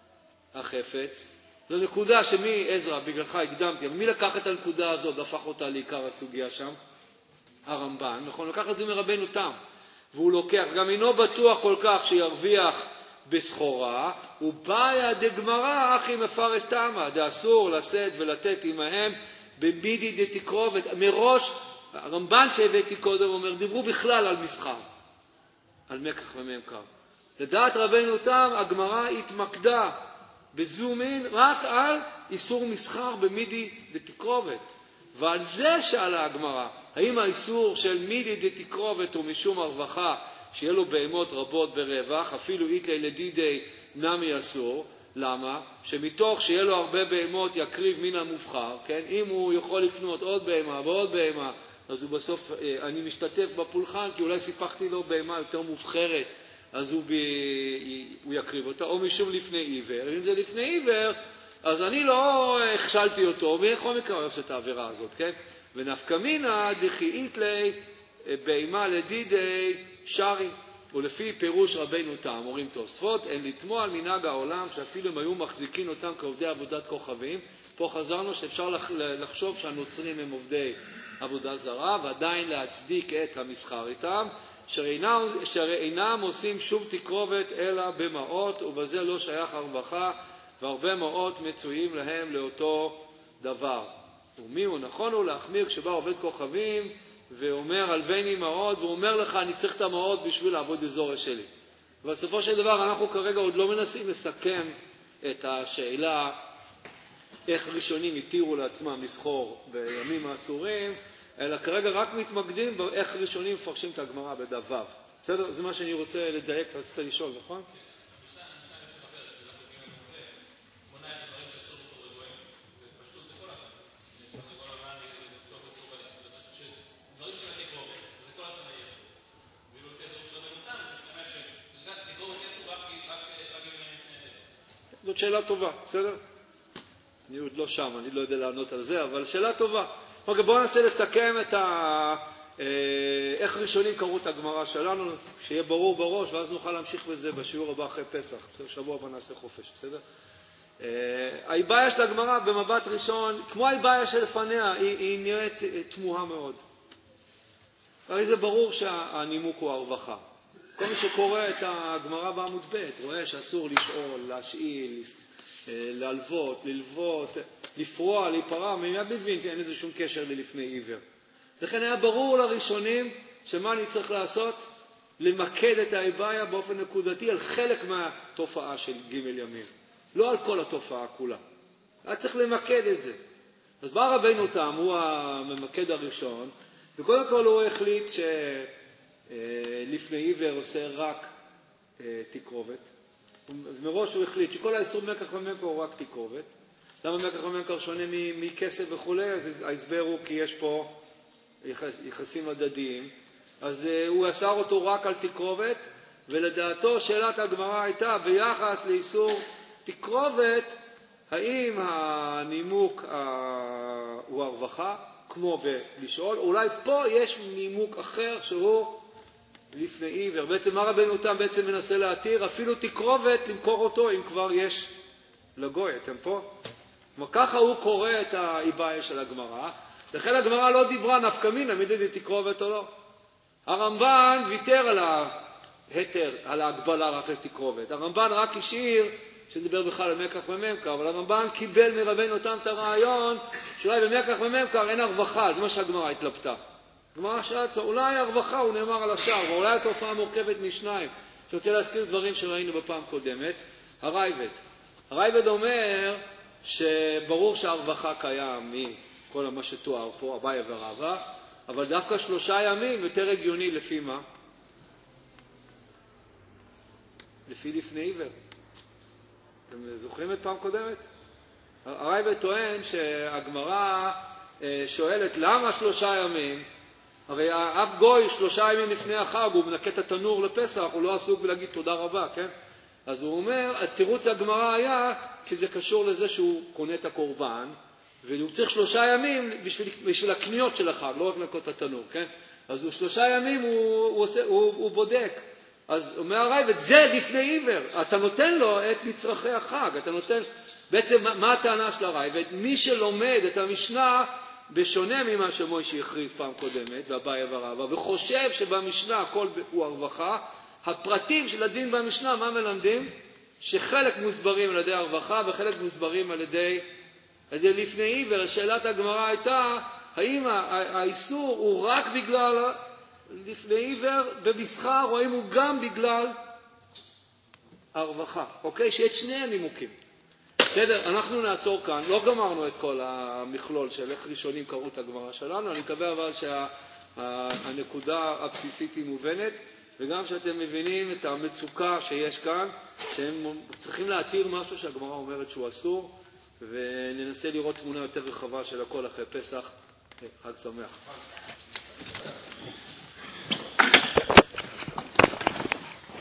החפץ. זו נקודה שמי עזרא, בגללך הקדמתי, אבל מי לקח את הנקודה הזאת והפך אותה לעיקר הסוגיה שם? הרמב"ן, נכון? לקח את זה מרבנו תם. והוא לוקח, גם אינו בטוח כל כך שירוויח בסחורה, ובעיה דגמרא אחי מפרש תמה, דאסור לשאת ולתת עמהם במידי דתקרובת. מראש, הרמב"ן שהבאתי קודם אומר, דיברו בכלל על מסחר, על מקח וממכר. לדעת רבנו תם, הגמרא התמקדה בזומין רק על איסור מסחר במידי דתקרובת. ועל זה שאלה הגמרא, האם האיסור של מידי דתקרובת הוא משום הרווחה, שיהיה לו בהמות רבות ברווח, אפילו איתלי לדידי נמי אסור? למה? שמתוך שיהיה לו הרבה בהמות יקריב מן המובחר, כן? אם הוא יכול לקנות עוד בהמה ועוד בהמה, אז הוא בסוף, אני משתתף בפולחן, כי אולי סיפחתי לו בהמה יותר מובחרת, אז הוא, ב... הוא יקריב אותה, או משום לפני עיוור. אם זה לפני עיוור, אז אני לא הכשלתי אותו, בכל מקרה הוא עושה את העבירה הזאת, כן? ונפקא מינה דחייט לי בהמה לדידי שרי, ולפי פירוש רבינו תם, אומרים תוספות, אין לתמוע על מנהג העולם שאפילו הם היו מחזיקים אותם כעובדי עבודת כוכבים. פה חזרנו שאפשר לחשוב שהנוצרים הם עובדי עבודה זרה, ועדיין להצדיק את המסחר איתם, שאינם עושים שום תקרובת אלא במעות, ובזה לא שייך הרווחה, והרבה מעות מצויים להם לאותו דבר. ומי הוא? נכון הוא להחמיר כשבא עובד כוכבים ואומר הלווני מעות, והוא אומר לך אני צריך את המעות בשביל לעבוד אזור שלי. ובסופו של דבר אנחנו כרגע עוד לא מנסים לסכם את השאלה איך ראשונים התירו לעצמם לסחור בימים האסורים, אלא כרגע רק מתמקדים באיך ראשונים מפרשים את הגמרא בדף ו'. בסדר? זה מה שאני רוצה לדייק, אתה רצית לשאול, נכון? זאת שאלה טובה, בסדר? אני עוד לא שם, אני לא יודע לענות על זה, אבל שאלה טובה. אוקיי, בואו ננסה לסכם את ה... איך ראשונים קראו את הגמרא שלנו, שיהיה ברור בראש, ואז נוכל להמשיך בזה בשיעור הבא אחרי פסח. שבוע הבא נעשה חופש, בסדר? ההיבאיה של הגמרא במבט ראשון, כמו ההיבאיה שלפניה, היא, היא נראית תמוהה מאוד. הרי זה ברור שהנימוק הוא הרווחה. כל מי שקורא את הגמרא בעמוד ב' רואה שאסור לשאול, להשאיל, להלוות, ללוות, לפרוע, להיפרע, מיד מבין שאין לזה שום קשר ללפני עיוור. לכן היה ברור לראשונים שמה אני צריך לעשות? למקד את ההיבאיה באופן נקודתי על חלק מהתופעה של ג' ימים. לא על כל התופעה כולה. היה צריך למקד את זה. אז בא רבינו תם, הוא הממקד הראשון, וקודם כל הוא החליט שלפני עיוור עושה רק תקרובת. מראש הוא החליט שכל האיסור מקח וממכר הוא רק תקרובת. למה מקח וממכר שונה מכסף וכו'? אז ההסבר הוא כי יש פה יחס, יחסים הדדיים. אז הוא אסר אותו רק על תקרובת, ולדעתו שאלת הגמרא הייתה ביחס לאיסור תקרובת, האם הנימוק הוא הרווחה, כמו בלשאול, אולי פה יש נימוק אחר שהוא לפני עיוור. בעצם מה רבינו תם בעצם מנסה להתיר? אפילו תקרובת למכור אותו אם כבר יש לגוי. אתם פה? כמו ככה הוא קורא את ההיבאיה של הגמרא. לכן הגמרא לא דיברה נפקא מינה, מי זה תקרובת או לא. הרמב"ן ויתר על ההתר, על ההגבלה רק לתקרובת. הרמב"ן רק השאיר שדיבר בכלל על מקח וממכר, אבל הרמב"ן קיבל מרבינו תם את הרעיון שאולי במקח וממכר אין הרווחה, זה מה שהגמרא התלבטה. הגמרא שאלת, אולי הרווחה הוא נאמר על השאר, ואולי התופעה מורכבת משניים. אני רוצה להזכיר דברים שראינו בפעם קודמת. הרייבד. הרייבד אומר שברור שהרווחה קיים מכל מה שתואר פה, אביי ורבא, אבל דווקא שלושה ימים יותר הגיוני לפי מה? לפי לפני עיוור. אתם זוכרים את פעם קודמת? הרייבד טוען שהגמרא שואלת למה שלושה ימים? הרי אף גוי שלושה ימים לפני החג הוא מנקה את התנור לפסח, הוא לא עסוק בלהגיד תודה רבה, כן? אז הוא אומר, התירוץ הגמרא היה כי זה קשור לזה שהוא קונה את הקורבן, והוא צריך שלושה ימים בשביל, בשביל הקניות של החג, לא רק לנקות את התנור, כן? אז הוא שלושה ימים הוא, הוא, עושה, הוא, הוא בודק. אז אומר הרייבד, זה לפני עיוור, אתה נותן לו את מצרכי החג, אתה נותן, בעצם מה, מה הטענה של הרייבד? מי שלומד את המשנה, בשונה ממה שמוישי הכריז פעם קודמת, ואביי ורבא, וחושב שבמשנה הכל הוא הרווחה, הפרטים של הדין במשנה, מה מלמדים? שחלק מוסברים על ידי הרווחה, וחלק מוסברים על ידי, על ידי לפני עיוור. שאלת הגמרא הייתה, האם האיסור הוא רק בגלל לפני עיוור במסחר, או האם הוא גם בגלל הרווחה? אוקיי? שיש שני הנימוקים. בסדר, אנחנו נעצור כאן, לא גמרנו את כל המכלול של איך ראשונים קראו את הגמרא שלנו, אני מקווה אבל שהנקודה הבסיסית היא מובנת, וגם שאתם מבינים את המצוקה שיש כאן, שהם צריכים להתיר משהו שהגמרא אומרת שהוא אסור, וננסה לראות תמונה יותר רחבה של הכל אחרי פסח. חג שמח.